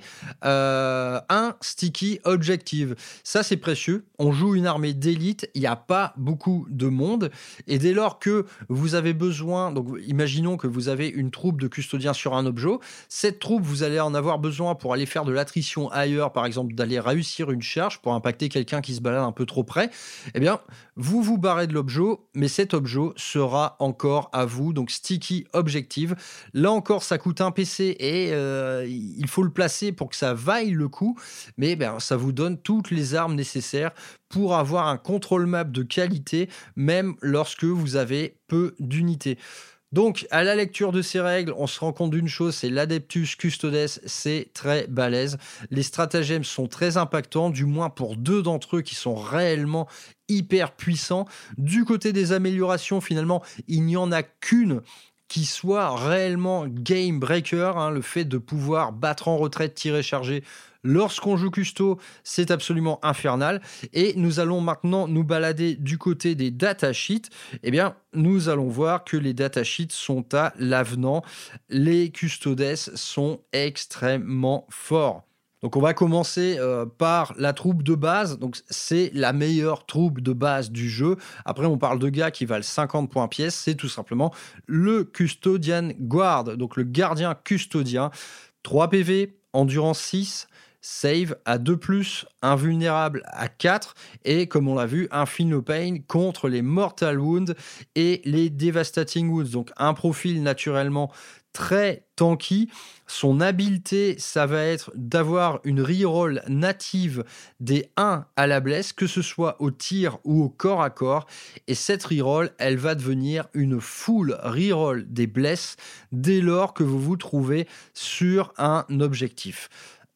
un sticky objective. Ça, c'est précieux. On joue une armée d'élite, il n'y a pas beaucoup de monde. Et dès lors que vous avez besoin, donc imaginons que vous avez une troupe de custodiens sur un objet, cette troupe, vous allez en avoir besoin pour aller faire de l'attrition ailleurs, par exemple d'aller réussir une charge pour impacter quelqu'un qui se balade un peu trop près. Vous vous barrez de l'objet, mais cet objet sera encore à vous. Donc, sticky objective. Là encore, ça coûte un PC et il faut le placer pour que ça vaille le coup. Mais ça vous donne toutes les armes nécessaires pour avoir un control map de qualité, même lorsque vous avez peu d'unités. Donc, à la lecture de ces règles, on se rend compte d'une chose, c'est l'Adeptus Custodes, c'est très balèze. Les stratagèmes sont très impactants, du moins pour 2 d'entre eux qui sont réellement hyper puissants. Du côté des améliorations, finalement, il n'y en a qu'une qui soit réellement game breaker, le fait de pouvoir battre en retraite, tirer, charger. Lorsqu'on joue custo, c'est absolument infernal. Et nous allons maintenant nous balader du côté des datasheets. Nous allons voir que les datasheets sont à l'avenant. Les custodes sont extrêmement forts. Donc, on va commencer par la troupe de base. Donc, c'est la meilleure troupe de base du jeu. Après, on parle de gars qui valent 50 points pièce. C'est tout simplement le Custodian Guard, donc le gardien custodien. 3 PV, endurance 6, save à 2+, invulnérable à 4 et, comme on l'a vu, Infinite Pain contre les Mortal Wounds et les Devastating Wounds. Donc, un profil naturellement très tanky. Son habileté, ça va être d'avoir une reroll native des 1 à la blesse, que ce soit au tir ou au corps à corps. Et cette reroll, elle va devenir une full reroll des blesses dès lors que vous vous trouvez sur un objectif.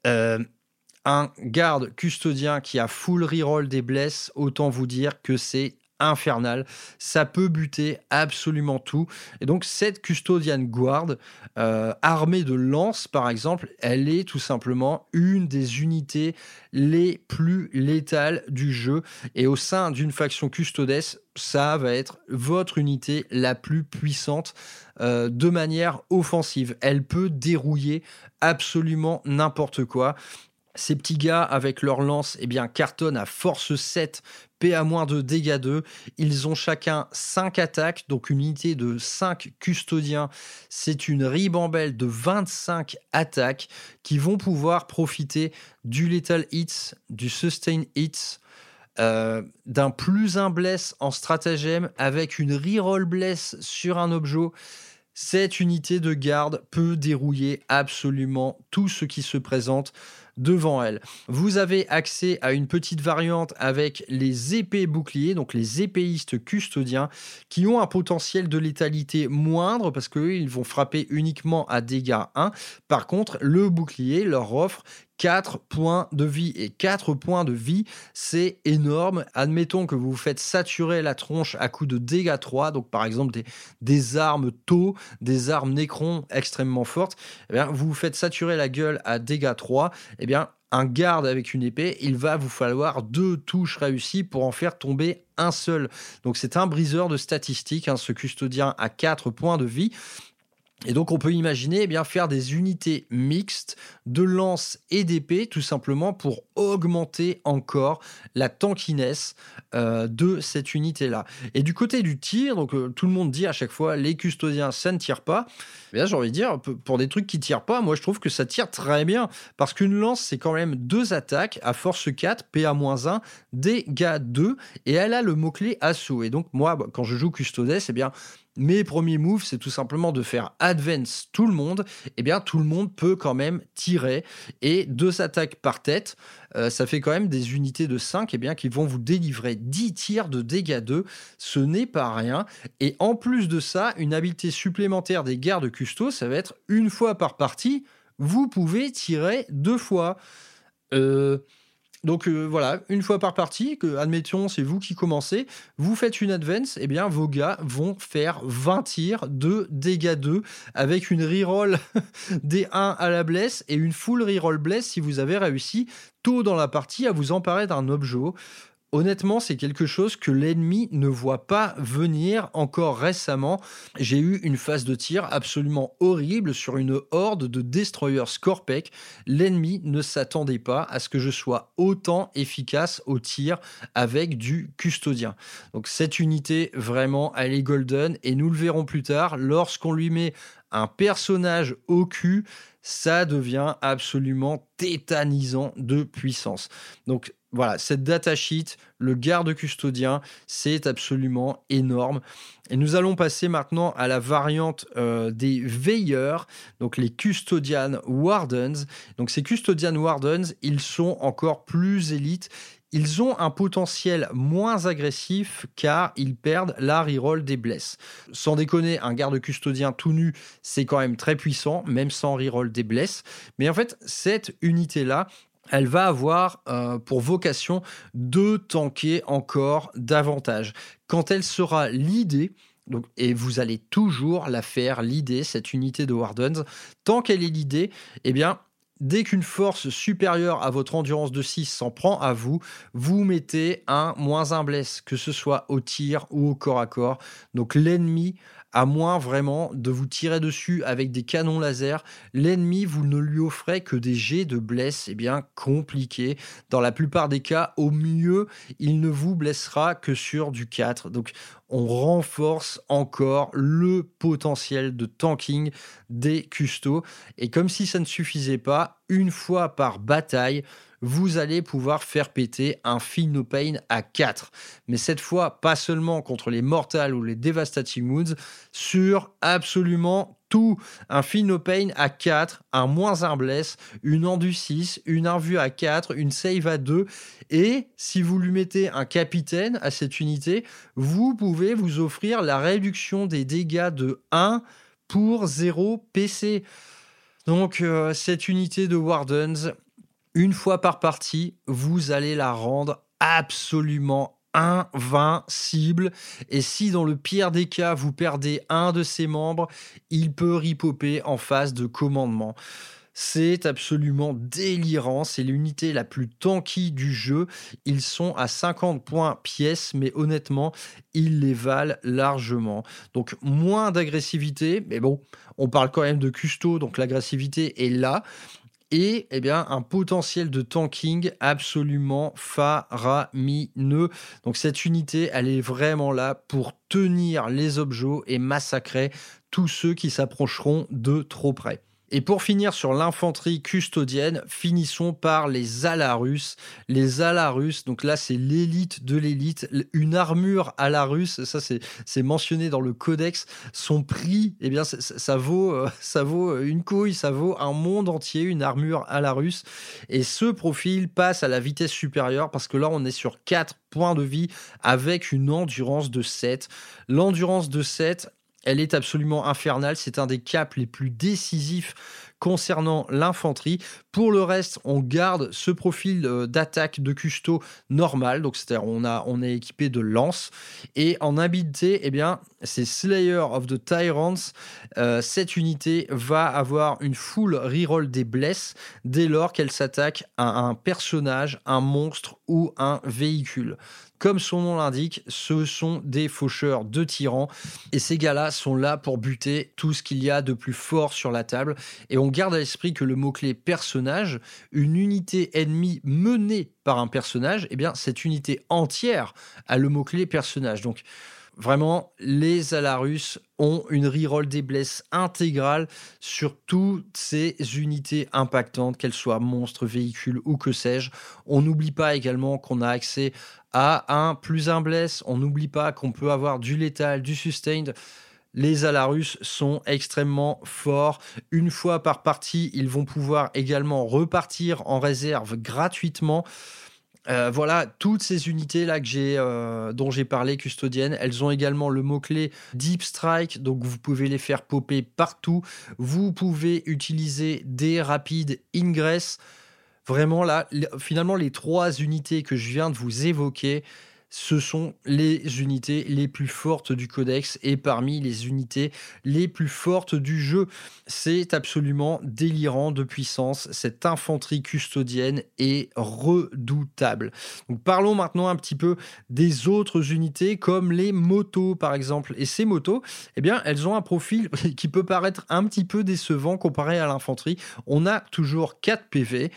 Un garde custodien qui a full reroll des blesses, autant vous dire que c'est infernal, ça peut buter absolument tout. Et donc cette Custodian Guard, armée de lances par exemple, elle est tout simplement une des unités les plus létales du jeu. Et au sein d'une faction Custodes, ça va être votre unité la plus puissante de manière offensive. Elle peut dérouiller absolument n'importe quoi. Ces petits gars, avec leur lance, cartonnent à force 7, PA-2, dégâts 2. Ils ont chacun 5 attaques, donc une unité de 5 custodiens. C'est une ribambelle de 25 attaques qui vont pouvoir profiter du Lethal Hits, du Sustain Hits, d'un +1 bless en stratagème avec une reroll bless sur un objet. Cette unité de garde peut dérouiller absolument tout ce qui se présente devant elle. Vous avez accès à une petite variante avec les épées boucliers, donc les épéistes custodiens, qui ont un potentiel de létalité moindre parce qu'eux, ils vont frapper uniquement à dégâts 1. Par contre, le bouclier leur offre 4 points de vie. Et 4 points de vie, c'est énorme. Admettons que vous vous faites saturer la tronche à coup de dégâts 3, donc par exemple des armes tau, des armes nécron extrêmement fortes, vous vous faites saturer la gueule à dégâts 3, un garde avec une épée, il va vous falloir 2 touches réussies pour en faire tomber un seul. Donc c'est un briseur de statistiques, ce custodien à 4 points de vie. Et donc, on peut imaginer faire des unités mixtes de lance et d'épée, tout simplement pour augmenter encore la tankiness de cette unité-là. Et du côté du tir, donc tout le monde dit à chaque fois, les custodiens, ça ne tire pas. J'ai envie de dire, pour des trucs qui tirent pas, moi je trouve que ça tire très bien, parce qu'une lance, c'est quand même 2 attaques à force 4, PA-1, dégâts 2, et elle a le mot-clé assaut. Et donc, moi, quand je joue Custodes, mes premiers moves, c'est tout simplement de faire advance tout le monde. Tout le monde peut quand même tirer. Et 2 attaques par tête, ça fait quand même des unités de 5 qui vont vous délivrer 10 tirs de dégâts 2. Ce n'est pas rien. Et en plus de ça, une habileté supplémentaire des gardes custo, ça va être une fois par partie, vous pouvez tirer 2 fois. Donc voilà, une fois par partie, admettons, c'est vous qui commencez, vous faites une advance, vos gars vont faire 20 tirs de dégâts 2 avec une reroll des 1 à la bless et une full reroll bless si vous avez réussi tôt dans la partie à vous emparer d'un objet. Honnêtement, c'est quelque chose que l'ennemi ne voit pas venir. Encore récemment, j'ai eu une phase de tir absolument horrible sur une horde de destroyers Scorpec. L'ennemi ne s'attendait pas à ce que je sois autant efficace au tir avec du custodien. Donc cette unité, vraiment, elle est golden et nous le verrons plus tard, lorsqu'on lui met un personnage au cul, ça devient absolument tétanisant de puissance. Donc voilà, cette datasheet, le garde custodien, c'est absolument énorme. Et nous allons passer maintenant à la variante des veilleurs, donc les Custodian Wardens. Donc ces Custodian Wardens, ils sont encore plus élites. Ils ont un potentiel moins agressif car ils perdent la reroll des blesses. Sans déconner, un garde custodien tout nu, c'est quand même très puissant, même sans reroll des blesses. Mais en fait, cette unité-là, elle va avoir pour vocation de tanker encore davantage. Quand elle sera leadée, donc, et vous allez toujours la faire leader, cette unité de Wardens, tant qu'elle est leadée, dès qu'une force supérieure à votre endurance de 6 s'en prend à vous, vous mettez un -1 bless, que ce soit au tir ou au corps à corps. Donc l'ennemi, à moins vraiment de vous tirer dessus avec des canons laser, l'ennemi, vous ne lui offrez que des jets de bless compliqués. Dans la plupart des cas, au mieux, il ne vous blessera que sur du 4. Donc on renforce encore le potentiel de tanking des custos. Et comme si ça ne suffisait pas, une fois par bataille, vous allez pouvoir faire péter un Feel No Pain à 4. Mais cette fois, pas seulement contre les Mortals ou les Devastating Wounds, sur absolument tout. Un Feel No Pain à 4, un -1 bless, une endu 6, une invue à 4, une save à 2. Et si vous lui mettez un capitaine à cette unité, vous pouvez vous offrir la réduction des dégâts de 1 pour 0 PC. Donc cette unité de Wardens, une fois par partie, vous allez la rendre absolument invincible. Et si dans le pire des cas, vous perdez un de ses membres, il peut ripoper en phase de commandement. C'est absolument délirant, c'est l'unité la plus tanky du jeu. Ils sont à 50 points pièce, mais honnêtement, ils les valent largement. Donc moins d'agressivité, mais bon, on parle quand même de custo, donc l'agressivité est là. Et un potentiel de tanking absolument faramineux. Donc cette unité, elle est vraiment là pour tenir les objets et massacrer tous ceux qui s'approcheront de trop près. Et pour finir sur l'infanterie custodienne, finissons par les Alarus. Les Alarus, donc là c'est l'élite de l'élite, une armure Alarus, ça c'est mentionné dans le codex. Son prix, ça vaut une couille, ça vaut un monde entier, une armure Alarus. Et ce profil passe à la vitesse supérieure parce que là on est sur 4 points de vie avec une endurance de 7. L'endurance de 7, elle est absolument infernale. C'est un des caps les plus décisifs concernant l'infanterie. Pour le reste, on garde ce profil d'attaque de custo normal, donc c'est-à-dire on est équipé de lance. Et en habilité, eh bien, c'est Slayer of the Tyrants. Cette unité va avoir une full reroll des blesses dès lors qu'elle s'attaque à un personnage, un monstre ou un véhicule. Comme son nom l'indique, ce sont des faucheurs de tyrans et ces gars-là sont là pour buter tout ce qu'il y a de plus fort sur la table. Et on garde à l'esprit que le mot-clé personnage, une unité ennemie menée par un personnage, eh bien cette unité entière a le mot-clé personnage. Donc vraiment, les Alarus ont une reroll des blesses intégrale sur toutes ces unités impactantes, qu'elles soient monstres, véhicules ou que sais-je. On n'oublie pas également qu'on a accès à un +1 bless. On n'oublie pas qu'on peut avoir du létal, du sustained. Les Alarus sont extrêmement forts. Une fois par partie, ils vont pouvoir également repartir en réserve gratuitement. Voilà, toutes ces unités-là dont j'ai parlé, custodiennes, elles ont également le mot-clé Deep Strike, donc vous pouvez les faire popper partout. Vous pouvez utiliser des rapides ingress. Vraiment, là, finalement, les 3 unités que je viens de vous évoquer, ce sont les unités les plus fortes du codex et parmi les unités les plus fortes du jeu. C'est absolument délirant de puissance. Cette infanterie custodienne est redoutable. Donc parlons maintenant un petit peu des autres unités comme les motos par exemple. Et ces motos, eh bien, elles ont un profil qui peut paraître un petit peu décevant comparé à l'infanterie. On a toujours 4 PV.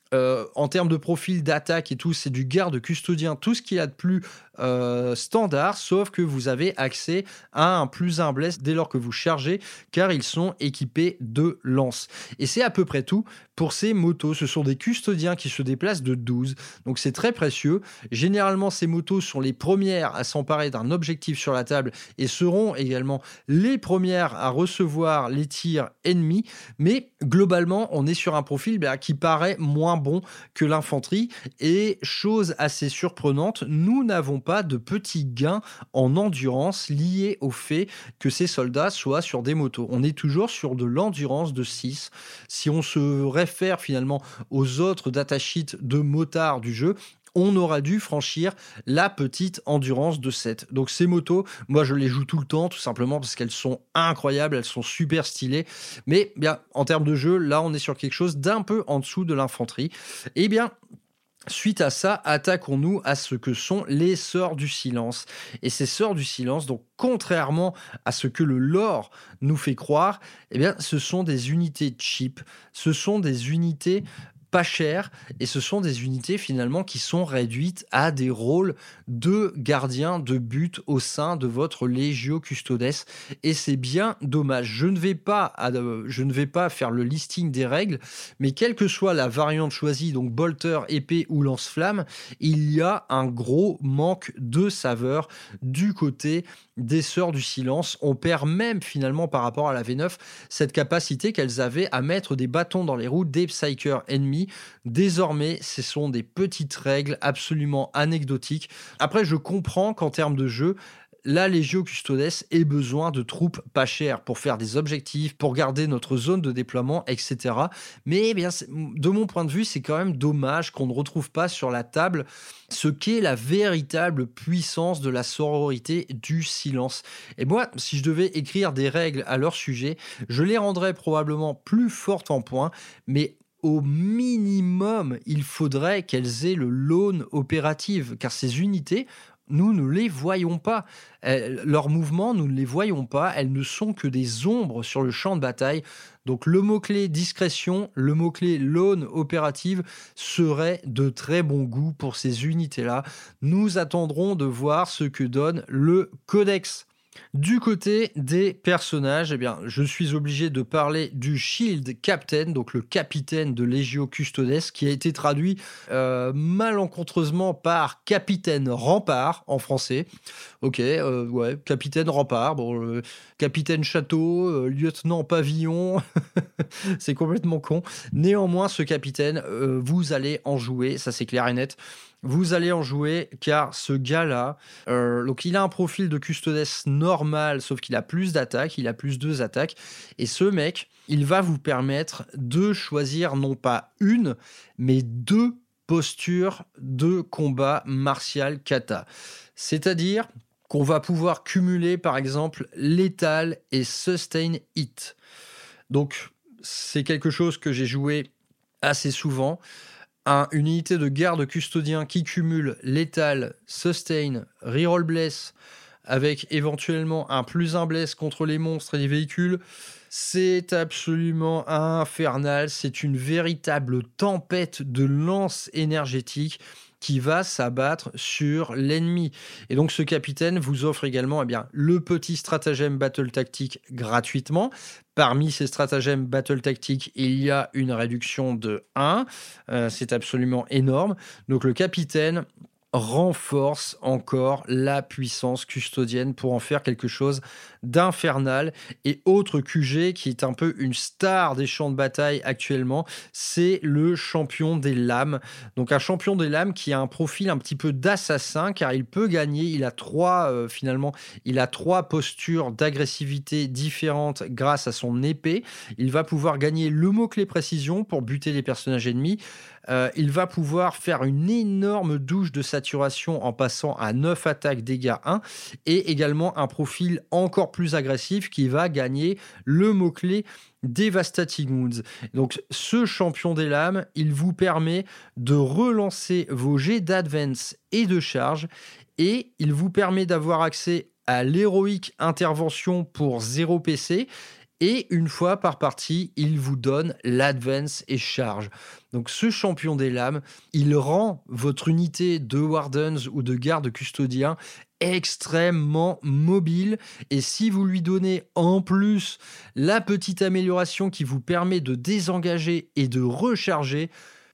En termes de profil d'attaque et tout, c'est du garde custodien, tout ce qu'il y a de plus standard, sauf que vous avez accès à un +1 bless dès lors que vous chargez, car ils sont équipés de lance. Et c'est à peu près tout pour ces motos. Ce sont des custodiens qui se déplacent de 12, donc c'est très précieux. Généralement, ces motos sont les premières à s'emparer d'un objectif sur la table et seront également les premières à recevoir les tirs ennemis, mais globalement, on est sur un profil qui paraît moins bon que l'infanterie. Et chose assez surprenante, nous n'avons pas de petits gains en endurance liés au fait que ces soldats soient sur des motos. On est toujours sur de l'endurance de 6. Si on se réfère finalement aux autres datasheets de motards du jeu, on aura dû franchir la petite endurance de 7. Donc ces motos, moi je les joue tout le temps, tout simplement parce qu'elles sont incroyables, elles sont super stylées. Mais bien, en termes de jeu, là on est sur quelque chose d'un peu en dessous de l'infanterie. Et bien, suite à ça, attaquons-nous à ce que sont les sorts du silence. Et ces sorts du silence, donc contrairement à ce que le lore nous fait croire, eh bien, ce sont des unités cheap, ce sont des unités pas chères, et ce sont des unités finalement qui sont réduites à des rôles de gardiens de but au sein de votre Legio Custodes, et c'est bien dommage. Je ne vais pas faire le listing des règles, mais quelle que soit la variante choisie, donc bolter, épée ou lance-flamme, il y a un gros manque de saveur du côté des Sœurs du Silence. On perd même finalement par rapport à la V9 cette capacité qu'elles avaient à mettre des bâtons dans les roues des psychers ennemis. Désormais, ce sont des petites règles absolument anecdotiques. Après, je comprends qu'en termes de jeu, la Legio Custodes ait besoin de troupes pas chères pour faire des objectifs, pour garder notre zone de déploiement, etc. Mais eh bien, de mon point de vue, c'est quand même dommage qu'on ne retrouve pas sur la table ce qu'est la véritable puissance de la sororité du silence. Et moi, si je devais écrire des règles à leur sujet, je les rendrais probablement plus fortes en points, mais au minimum, il faudrait qu'elles aient le lone opérative, car ces unités, nous ne les voyons pas. Leurs mouvements, nous ne les voyons pas. Elles ne sont que des ombres sur le champ de bataille. Donc le mot-clé discrétion, le mot-clé lone opérative serait de très bon goût pour ces unités-là. Nous attendrons de voir ce que donne le codex. Du côté des personnages, eh bien, je suis obligé de parler du Shield Captain, donc le capitaine de Legio Custodes, qui a été traduit malencontreusement par Capitaine Rempart en français. Ok, ouais, Capitaine Rempart, bon, Capitaine Château, Lieutenant Pavillon, c'est complètement con. Néanmoins, ce capitaine, vous allez en jouer, ça c'est clair et net. vous allez en jouer, car ce gars-là, donc il a un profil de Custodes normal, sauf qu'il a plus d'attaques, il a plus 2 attaques, et ce mec, il va vous permettre de choisir non pas une, mais 2 postures de combat martial kata. C'est-à-dire qu'on va pouvoir cumuler par exemple Lethal et Sustain Hit. Donc c'est quelque chose que j'ai joué assez souvent. Une unité de garde custodien qui cumule Lethal, Sustain, Reroll Bless, avec éventuellement un +1 bless contre les monstres et les véhicules, c'est absolument infernal. C'est une véritable tempête de lance énergétique qui va s'abattre sur l'ennemi. Et donc ce capitaine vous offre également le petit stratagème battle tactique gratuitement. Parmi ces stratagèmes battle tactique, il y a une réduction de 1. C'est absolument énorme. Donc le capitaine renforce encore la puissance custodienne pour en faire quelque chose d'infernal. Et autre QG qui est un peu une star des champs de bataille actuellement, c'est le champion des lames. Donc un champion des lames qui a un profil un petit peu d'assassin, car il peut gagner, il a 3 postures d'agressivité différentes grâce à son épée. Il va pouvoir gagner le mot-clé précision pour buter les personnages ennemis. Il va pouvoir faire une énorme douche de saturation en passant à 9 attaques dégâts 1, et également un profil encore plus agressif qui va gagner le mot-clé Devastating Wounds. Donc ce champion des lames, il vous permet de relancer vos jets d'advance et de charge, et il vous permet d'avoir accès à l'héroïque intervention pour 0 PC, et une fois par partie, il vous donne l'advance et charge. Donc ce champion des lames, il rend votre unité de wardens ou de garde custodien extrêmement mobile, et si vous lui donnez en plus la petite amélioration qui vous permet de désengager et de recharger,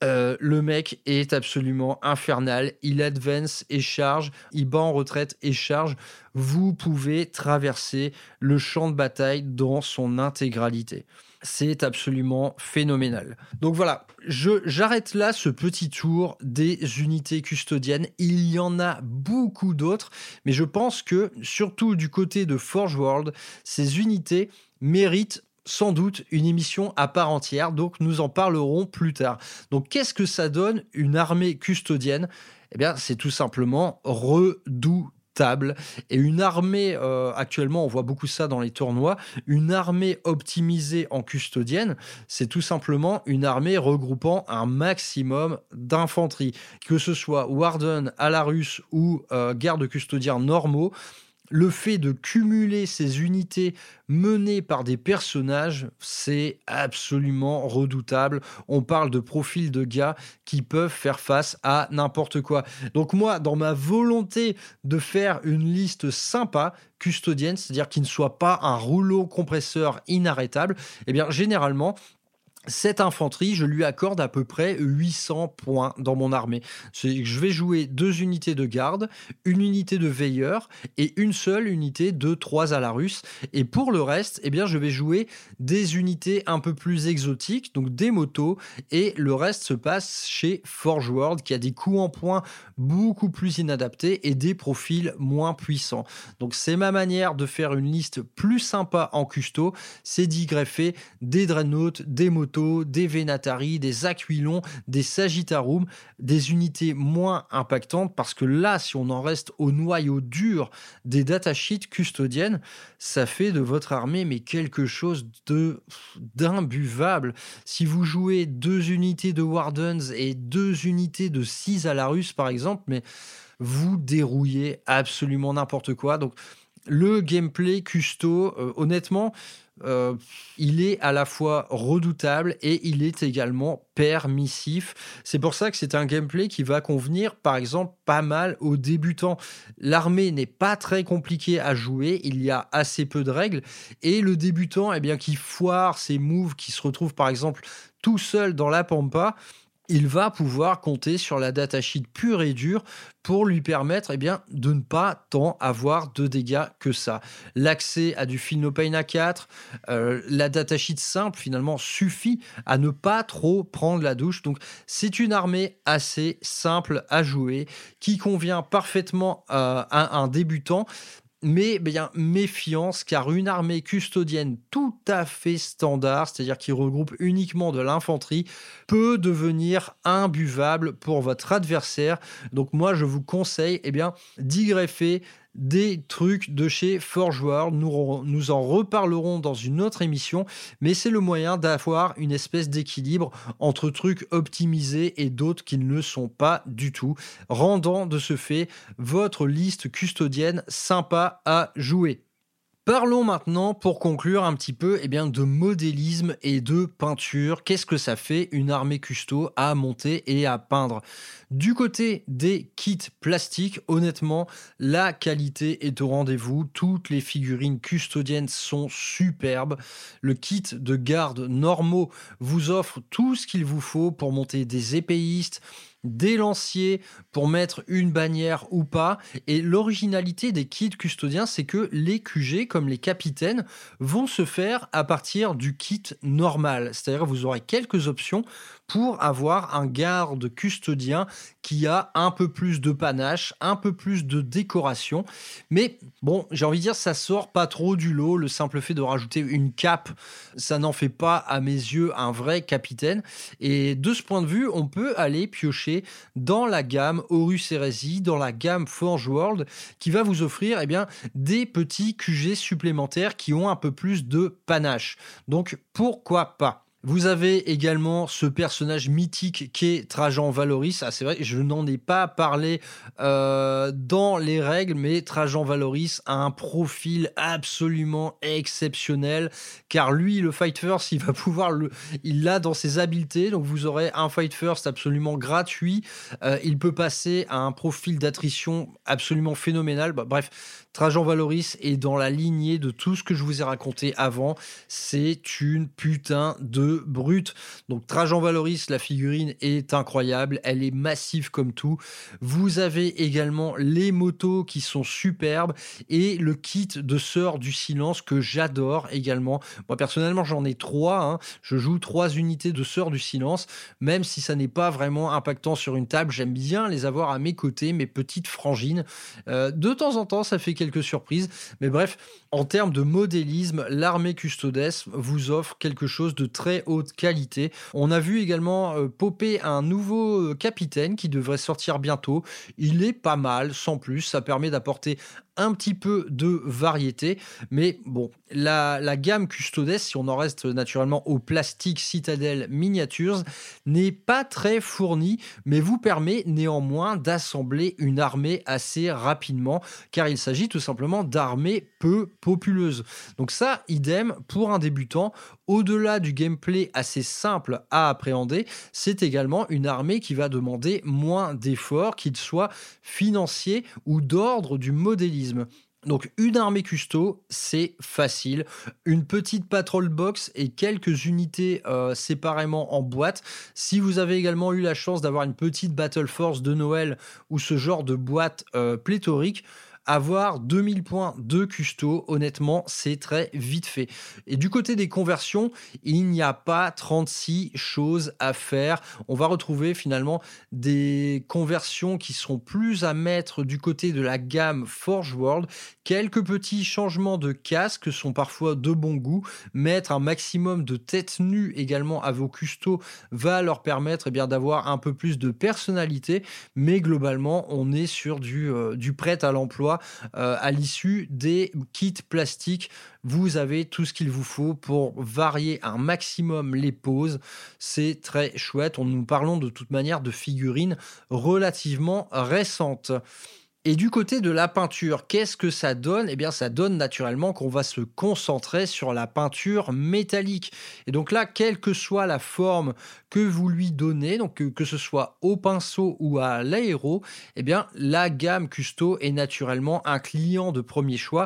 le mec est absolument infernal. Il advance et charge, il bat en retraite et charge. Vous pouvez traverser le champ de bataille dans son intégralité. C'est absolument phénoménal. Donc voilà, j'arrête là ce petit tour des unités custodiennes. Il y en a beaucoup d'autres, mais je pense que, surtout du côté de Forge World, ces unités méritent sans doute une émission à part entière, donc nous en parlerons plus tard. Donc qu'est-ce que ça donne une armée custodienne ? Eh bien, c'est tout simplement redoutable. Et une armée, actuellement on voit beaucoup ça dans les tournois, une armée optimisée en custodienne, c'est tout simplement une armée regroupant un maximum d'infanterie, que ce soit Warden, Alarus ou garde custodiens normaux. Le fait de cumuler ces unités menées par des personnages, c'est absolument redoutable. On parle de profils de gars qui peuvent faire face à n'importe quoi. Donc moi, dans ma volonté de faire une liste sympa, custodienne, c'est-à-dire qui ne soit pas un rouleau compresseur inarrêtable, eh bien généralement, cette infanterie, je lui accorde à peu près 800 points dans mon armée. Je vais jouer 2 unités de garde, une unité de veilleur et une seule unité de 3 Alarus. Et pour le reste, eh bien, je vais jouer des unités un peu plus exotiques, donc des motos, et le reste se passe chez Forge World, qui a des coûts en points beaucoup plus inadaptés et des profils moins puissants. Donc c'est ma manière de faire une liste plus sympa en custo, c'est d'y greffer des Dreadnoughts, des motos, des Venatari, des Aquilons, des Sagittarum, des unités moins impactantes, parce que là, si on en reste au noyau dur des datasheets custodiennes, ça fait de votre armée mais quelque chose d'imbuvable. Si vous jouez 2 unités de Wardens et 2 unités de 6 Alarus par exemple, mais vous dérouillez absolument n'importe quoi. Donc le gameplay custo, honnêtement, il est à la fois redoutable et il est également permissif. C'est pour ça que c'est un gameplay qui va convenir, par exemple, pas mal aux débutants. L'armée n'est pas très compliquée à jouer, il y a assez peu de règles, et le débutant, eh bien, qui foire ses moves, qui se retrouve par exemple tout seul dans la pampa, il va pouvoir compter sur la datasheet pure et dure pour lui permettre de ne pas tant avoir de dégâts que ça. L'accès à du Feel No Pain A4, la datasheet simple finalement suffit à ne pas trop prendre la douche. Donc c'est une armée assez simple à jouer qui convient parfaitement à un débutant. Mais méfiance, car une armée custodienne tout à fait standard, c'est-à-dire qui regroupe uniquement de l'infanterie, peut devenir imbuvable pour votre adversaire. Donc moi, je vous conseille d'y greffer des trucs de chez Forge World. Nous en reparlerons dans une autre émission, mais c'est le moyen d'avoir une espèce d'équilibre entre trucs optimisés et d'autres qui ne le sont pas du tout, rendant de ce fait votre liste custodienne sympa à jouer. Parlons maintenant, pour conclure un petit peu, de modélisme et de peinture. Qu'est-ce que ça fait une armée custo à monter et à peindre ? Du côté des kits plastiques, honnêtement, la qualité est au rendez-vous. Toutes les figurines custodiennes sont superbes. Le kit de garde normaux vous offre tout ce qu'il vous faut pour monter des épéistes, des lanciers, pour mettre une bannière ou pas. Et l'originalité des kits custodiens, c'est que les QG, comme les capitaines, vont se faire à partir du kit normal. C'est-à-dire que vous aurez quelques options pour avoir un garde custodien qui a un peu plus de panache, un peu plus de décoration. Mais bon, j'ai envie de dire, ça sort pas trop du lot. Le simple fait de rajouter une cape, ça n'en fait pas, à mes yeux, un vrai capitaine. Et de ce point de vue, on peut aller piocher dans la gamme Horus Heresy, dans la gamme Forge World, qui va vous offrir des petits QG supplémentaires qui ont un peu plus de panache. Donc, pourquoi pas ? Vous avez également ce personnage mythique qu'est Trajan Valoris. Ah, c'est vrai, je n'en ai pas parlé dans les règles, mais Trajan Valoris a un profil absolument exceptionnel, car lui, le Fight First, il l'a dans ses habiletés, donc vous aurez un Fight First absolument gratuit. Il peut passer à un profil d'attrition absolument phénoménal. Bref, Trajan Valoris est dans la lignée de tout ce que je vous ai raconté avant. C'est une putain de brute. Donc Trajan Valoris, la figurine est incroyable, elle est massive comme tout. Vous avez également les motos qui sont superbes et le kit de Sœur du Silence que j'adore également. Moi personnellement j'en ai 3, je joue 3 unités de Sœur du Silence, même si ça n'est pas vraiment impactant sur une table, j'aime bien les avoir à mes côtés, mes petites frangines. De temps en temps ça fait quelques surprises, mais bref, en termes de modélisme, l'armée Custodes vous offre quelque chose de très haute qualité. On a vu également popper un nouveau capitaine qui devrait sortir bientôt. Il est pas mal, sans plus, ça permet d'apporter un petit peu de variété, mais bon, la gamme Custodes, si on en reste naturellement au plastique Citadel Miniatures, n'est pas très fournie, mais vous permet néanmoins d'assembler une armée assez rapidement, car il s'agit tout simplement d'armées peu populeuses. Donc ça, idem pour un débutant. Au-delà du gameplay assez simple à appréhender, c'est également une armée qui va demander moins d'efforts, qu'il soit financier ou d'ordre du modélisme. Donc une armée custo, c'est facile. Une petite patrol box et quelques unités séparément en boîte. Si vous avez également eu la chance d'avoir une petite Battle Force de Noël ou ce genre de boîte pléthorique, avoir 2000 points de custo, honnêtement, c'est très vite fait. Et du côté des conversions, il n'y a pas 36 choses à faire. On va retrouver finalement des conversions qui seront plus à mettre du côté de la gamme Forge World. Quelques petits changements de casque sont parfois de bon goût. Mettre un maximum de têtes nues également à vos custos va leur permettre d'avoir un peu plus de personnalité. Mais globalement, on est sur du prêt à l'emploi. À l'issue des kits plastiques, vous avez tout ce qu'il vous faut pour varier un maximum les poses. C'est très chouette. Nous parlons de toute manière de figurines relativement récentes. Et du côté de la peinture, qu'est-ce que ça donne ? Ça donne naturellement qu'on va se concentrer sur la peinture métallique. Et donc là, quelle que soit la forme que vous lui donnez, donc que ce soit au pinceau ou à l'aéro, la gamme Custo est naturellement un client de premier choix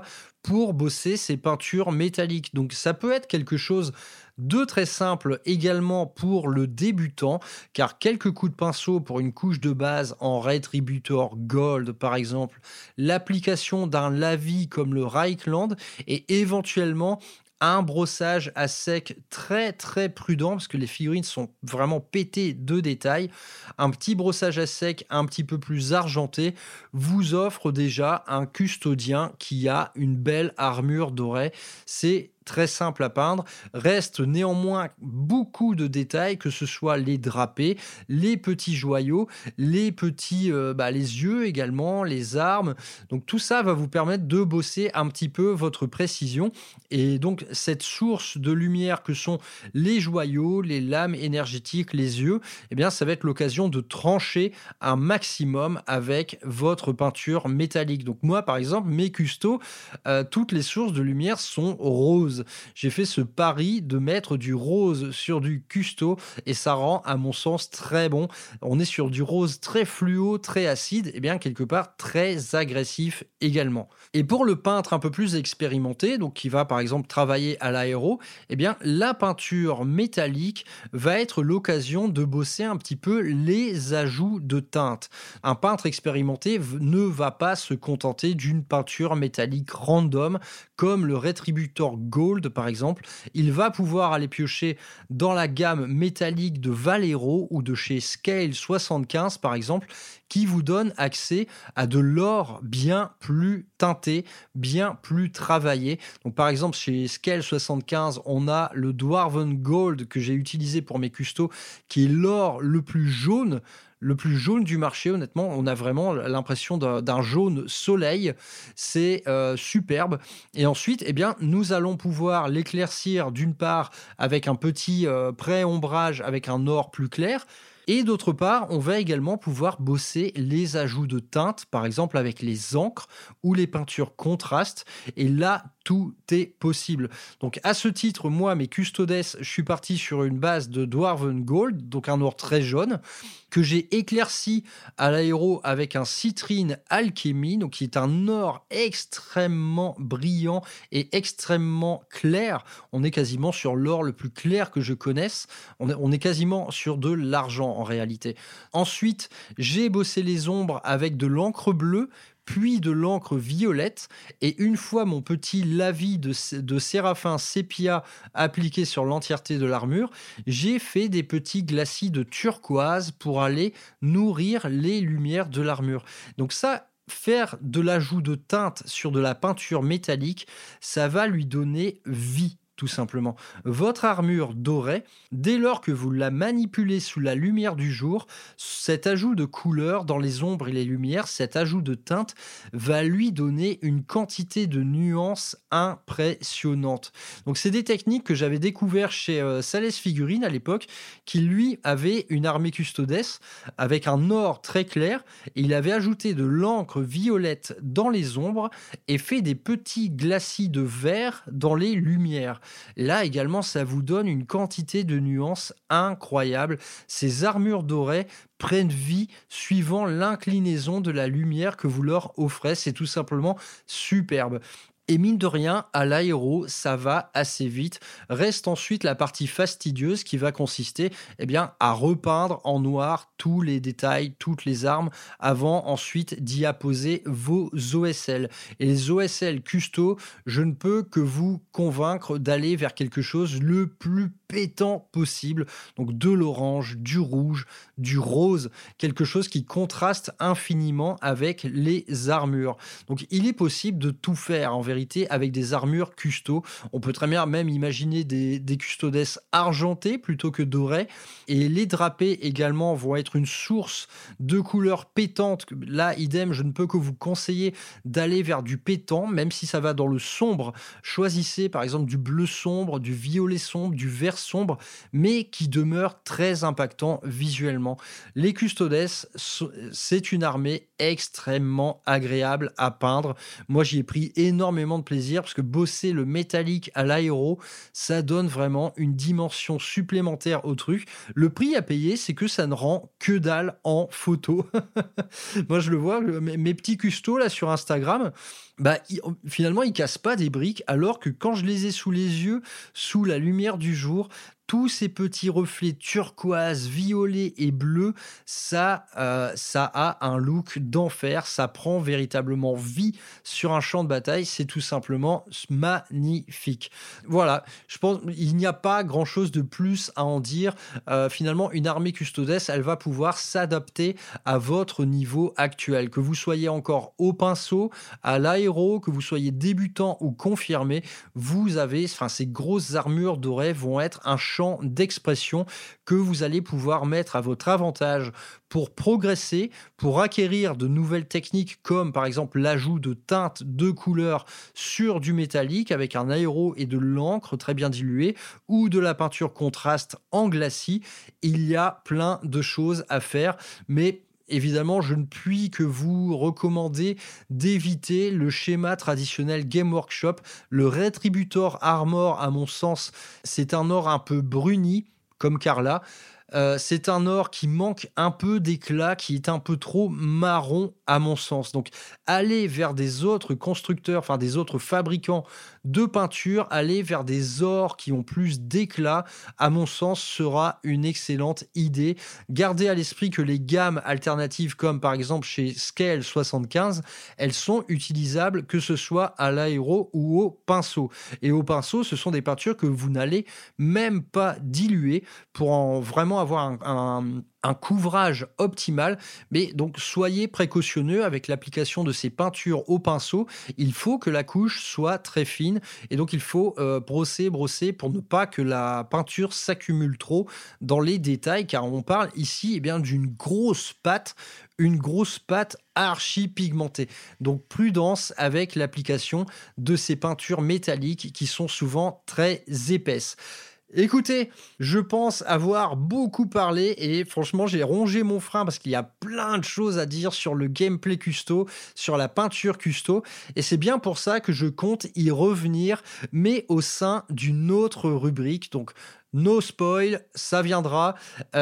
pour bosser ces peintures métalliques. Donc ça peut être quelque chose de très simple également pour le débutant, car quelques coups de pinceau pour une couche de base en Retributor Gold par exemple, l'application d'un lavis comme le Reichland et éventuellement un brossage à sec très très prudent parce que les figurines sont vraiment pétées de détails. Un petit brossage à sec un petit peu plus argenté vous offre déjà un custodien qui a une belle armure dorée. C'est très simple à peindre. Reste néanmoins beaucoup de détails, que ce soit les drapés, les petits joyaux, les petits les yeux également, les armes. Donc tout ça va vous permettre de bosser un petit peu votre précision. Et donc cette source de lumière que sont les joyaux, les lames énergétiques, les yeux, eh bien ça va être l'occasion de trancher un maximum avec votre peinture métallique. Donc moi par exemple, mes custos, toutes les sources de lumière sont roses. J'ai fait ce pari de mettre du rose sur du custo et ça rend à mon sens très bon. On est sur du rose très fluo, très acide et bien quelque part très agressif également. Et pour le peintre un peu plus expérimenté, donc qui va par exemple travailler à l'aéro, eh bien la peinture métallique va être l'occasion de bosser un petit peu les ajouts de teinte. Un peintre expérimenté ne va pas se contenter d'une peinture métallique random comme le Retributor Gold par exemple. Il va pouvoir aller piocher dans la gamme métallique de Valero ou de chez Scale 75 par exemple, qui vous donne accès à de l'or bien plus teinté, bien plus travaillé. Donc par exemple chez Scale 75, on a le Dwarven Gold que j'ai utilisé pour mes custos, qui est l'or le plus jaune du marché. Honnêtement, on a vraiment l'impression d'un jaune soleil. C'est superbe. Et ensuite, eh bien, nous allons pouvoir l'éclaircir d'une part avec un petit pré-ombrage avec un or plus clair. Et d'autre part, on va également pouvoir bosser les ajouts de teinte, par exemple avec les encres ou les peintures contrastes. Et là, tout est possible. Donc à ce titre, moi, mes custodes, je suis parti sur une base de Dwarven Gold, donc un or très jaune, que j'ai éclairci à l'aéro avec un Citrine Alchemy, donc qui est un or extrêmement brillant et extrêmement clair. On est quasiment sur l'or le plus clair que je connaisse. On est quasiment sur de l'argent en réalité. Ensuite, j'ai bossé les ombres avec de l'encre bleue, puis de l'encre violette, et une fois mon petit lavis de Séraphin Sépia appliqué sur l'entièreté de l'armure, j'ai fait des petits glacis de turquoise pour aller nourrir les lumières de l'armure. Donc ça, faire de l'ajout de teinte sur de la peinture métallique, ça va lui donner vie. Tout simplement. Votre armure dorée, dès lors que vous la manipulez sous la lumière du jour, cet ajout de couleur dans les ombres et les lumières, cet ajout de teinte va lui donner une quantité de nuances impressionnante. Donc c'est des techniques que j'avais découvert chez Sales Figurines à l'époque, qui lui avait une armée custodes avec un or très clair, et il avait ajouté de l'encre violette dans les ombres et fait des petits glacis de vert dans les lumières. Là également, ça vous donne une quantité de nuances incroyable. Ces armures dorées prennent vie suivant l'inclinaison de la lumière que vous leur offrez. C'est tout simplement superbe. Et mine de rien, à l'aéro, ça va assez vite. Reste ensuite la partie fastidieuse qui va consister à repeindre en noir tous les détails, toutes les armes, avant ensuite d'y apposer vos OSL. Et les OSL custo, je ne peux que vous convaincre d'aller vers quelque chose le plus pétant possible. Donc de l'orange, du rouge, du rose, quelque chose qui contraste infiniment avec les armures. Donc il est possible de tout faire en vérité avec des armures custo. On peut très bien même imaginer des custodes argentés plutôt que dorés. Et les drapés également vont être une source de couleurs pétantes. Là, idem, je ne peux que vous conseiller d'aller vers du pétant, même si ça va dans le sombre. Choisissez par exemple du bleu sombre, du violet sombre, du vert sombre, mais qui demeure très impactant visuellement. Les custodes, c'est une armée extrêmement agréable à peindre. Moi, j'y ai pris énormément énormément de plaisir parce que bosser le métallique à l'aéro, ça donne vraiment une dimension supplémentaire au truc. Le prix à payer, c'est que ça ne rend que dalle en photo. Moi, je le vois, mes petits custos là sur Instagram, finalement, ils cassent pas des briques, alors que quand je les ai sous les yeux, sous la lumière du jour, tous ces petits reflets turquoise, violet et bleu, ça a un look d'enfer. Ça prend véritablement vie sur un champ de bataille. C'est tout simplement magnifique. Voilà, je pense qu'il n'y a pas grand-chose de plus à en dire. Finalement, une armée custodes, elle va pouvoir s'adapter à votre niveau actuel. Que vous soyez encore au pinceau, à l'aéro, que vous soyez débutant ou confirmé, vous avez, ces grosses armures dorées vont être un champ d'expression que vous allez pouvoir mettre à votre avantage pour progresser, pour acquérir de nouvelles techniques comme par exemple l'ajout de teintes de couleurs sur du métallique avec un aéro et de l'encre très bien diluée ou de la peinture contraste en glacis. Il y a plein de choses à faire, mais évidemment, je ne puis que vous recommander d'éviter le schéma traditionnel Game Workshop. Le Retributor Armor, à mon sens, c'est un or un peu bruni, comme Carla. C'est un or qui manque un peu d'éclat, qui est un peu trop marron à mon sens. Donc, aller vers des autres constructeurs, des autres fabricants de peinture, aller vers des ors qui ont plus d'éclat, à mon sens, sera une excellente idée. Gardez à l'esprit que les gammes alternatives, comme par exemple chez Scale 75, elles sont utilisables que ce soit à l'aéro ou au pinceau. Et au pinceau, ce sont des peintures que vous n'allez même pas diluer pour en vraiment avoir un couvrage optimal, mais donc soyez précautionneux avec l'application de ces peintures au pinceau. Il faut que la couche soit très fine et donc il faut brosser pour ne pas que la peinture s'accumule trop dans les détails, car on parle ici d'une grosse pâte, une grosse pâte archi pigmentée. Donc prudence avec l'application de ces peintures métalliques qui sont souvent très épaisses. Écoutez, je pense avoir beaucoup parlé et franchement, j'ai rongé mon frein parce qu'il y a plein de choses à dire sur le gameplay custo, sur la peinture custo, et c'est bien pour ça que je compte y revenir, mais au sein d'une autre rubrique. Donc, no spoil, ça viendra.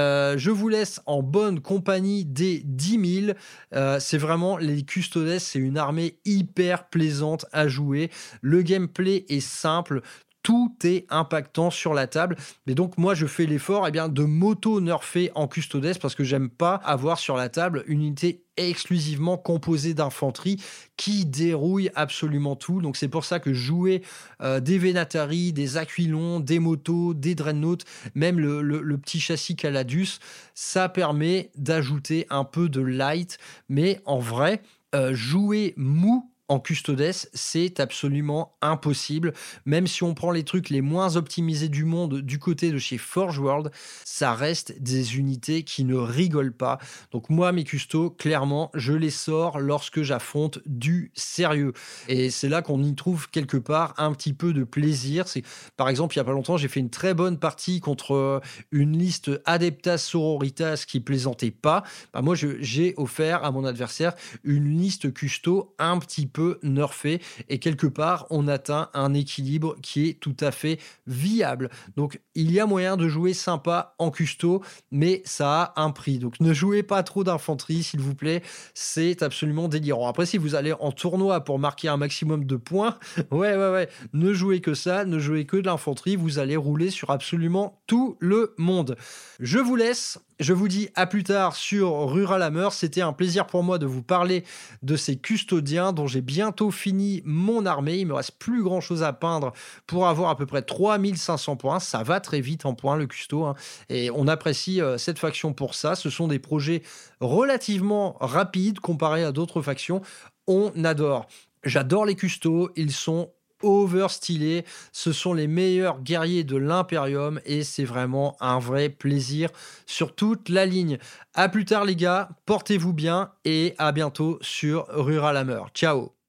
Je vous laisse en bonne compagnie des 10 000. C'est vraiment, les custodes, c'est une armée hyper plaisante à jouer. Le gameplay est simple. Tout est impactant sur la table. Mais donc, moi, je fais l'effort de m'auto-nerfer en custodes parce que j'aime pas avoir sur la table une unité exclusivement composée d'infanterie qui dérouille absolument tout. Donc, c'est pour ça que jouer des Venatari, des Aquilons, des motos, des Dreadnoughts, même le petit châssis Caladius, ça permet d'ajouter un peu de light. Mais en vrai, jouer mou en custodes, c'est absolument impossible. Même si on prend les trucs les moins optimisés du monde du côté de chez Forge World, ça reste des unités qui ne rigolent pas. Donc moi, mes custos, clairement, je les sors lorsque j'affronte du sérieux. Et c'est là qu'on y trouve quelque part un petit peu de plaisir. C'est, par exemple, il n'y a pas longtemps, j'ai fait une très bonne partie contre une liste Adeptas Sororitas qui plaisantait pas. Moi, j'ai offert à mon adversaire une liste custo un petit peu nerfé et quelque part on atteint un équilibre qui est tout à fait viable. Donc il y a moyen de jouer sympa en custo, mais ça a un prix. Donc ne jouez pas trop d'infanterie s'il vous plaît, c'est absolument délirant. Après, si vous allez en tournoi pour marquer un maximum de points, ouais, ne jouez que ça, ne jouez que de l'infanterie, vous allez rouler sur absolument tout le monde. Je vous laisse. Je vous dis à plus tard sur Rural Hammer. C'était un plaisir pour moi de vous parler de ces custodiens dont j'ai bientôt fini mon armée. Il me reste plus grand chose à peindre pour avoir à peu près 3500 points. Ça va très vite en points le custo, hein. Et on apprécie cette faction pour ça. Ce sont des projets relativement rapides comparés à d'autres factions. On adore. J'adore les custos. Ils sont overstylés, ce sont les meilleurs guerriers de l'Imperium et c'est vraiment un vrai plaisir sur toute la ligne. À plus tard les gars, portez-vous bien et à bientôt sur Rural Hammer. Ciao.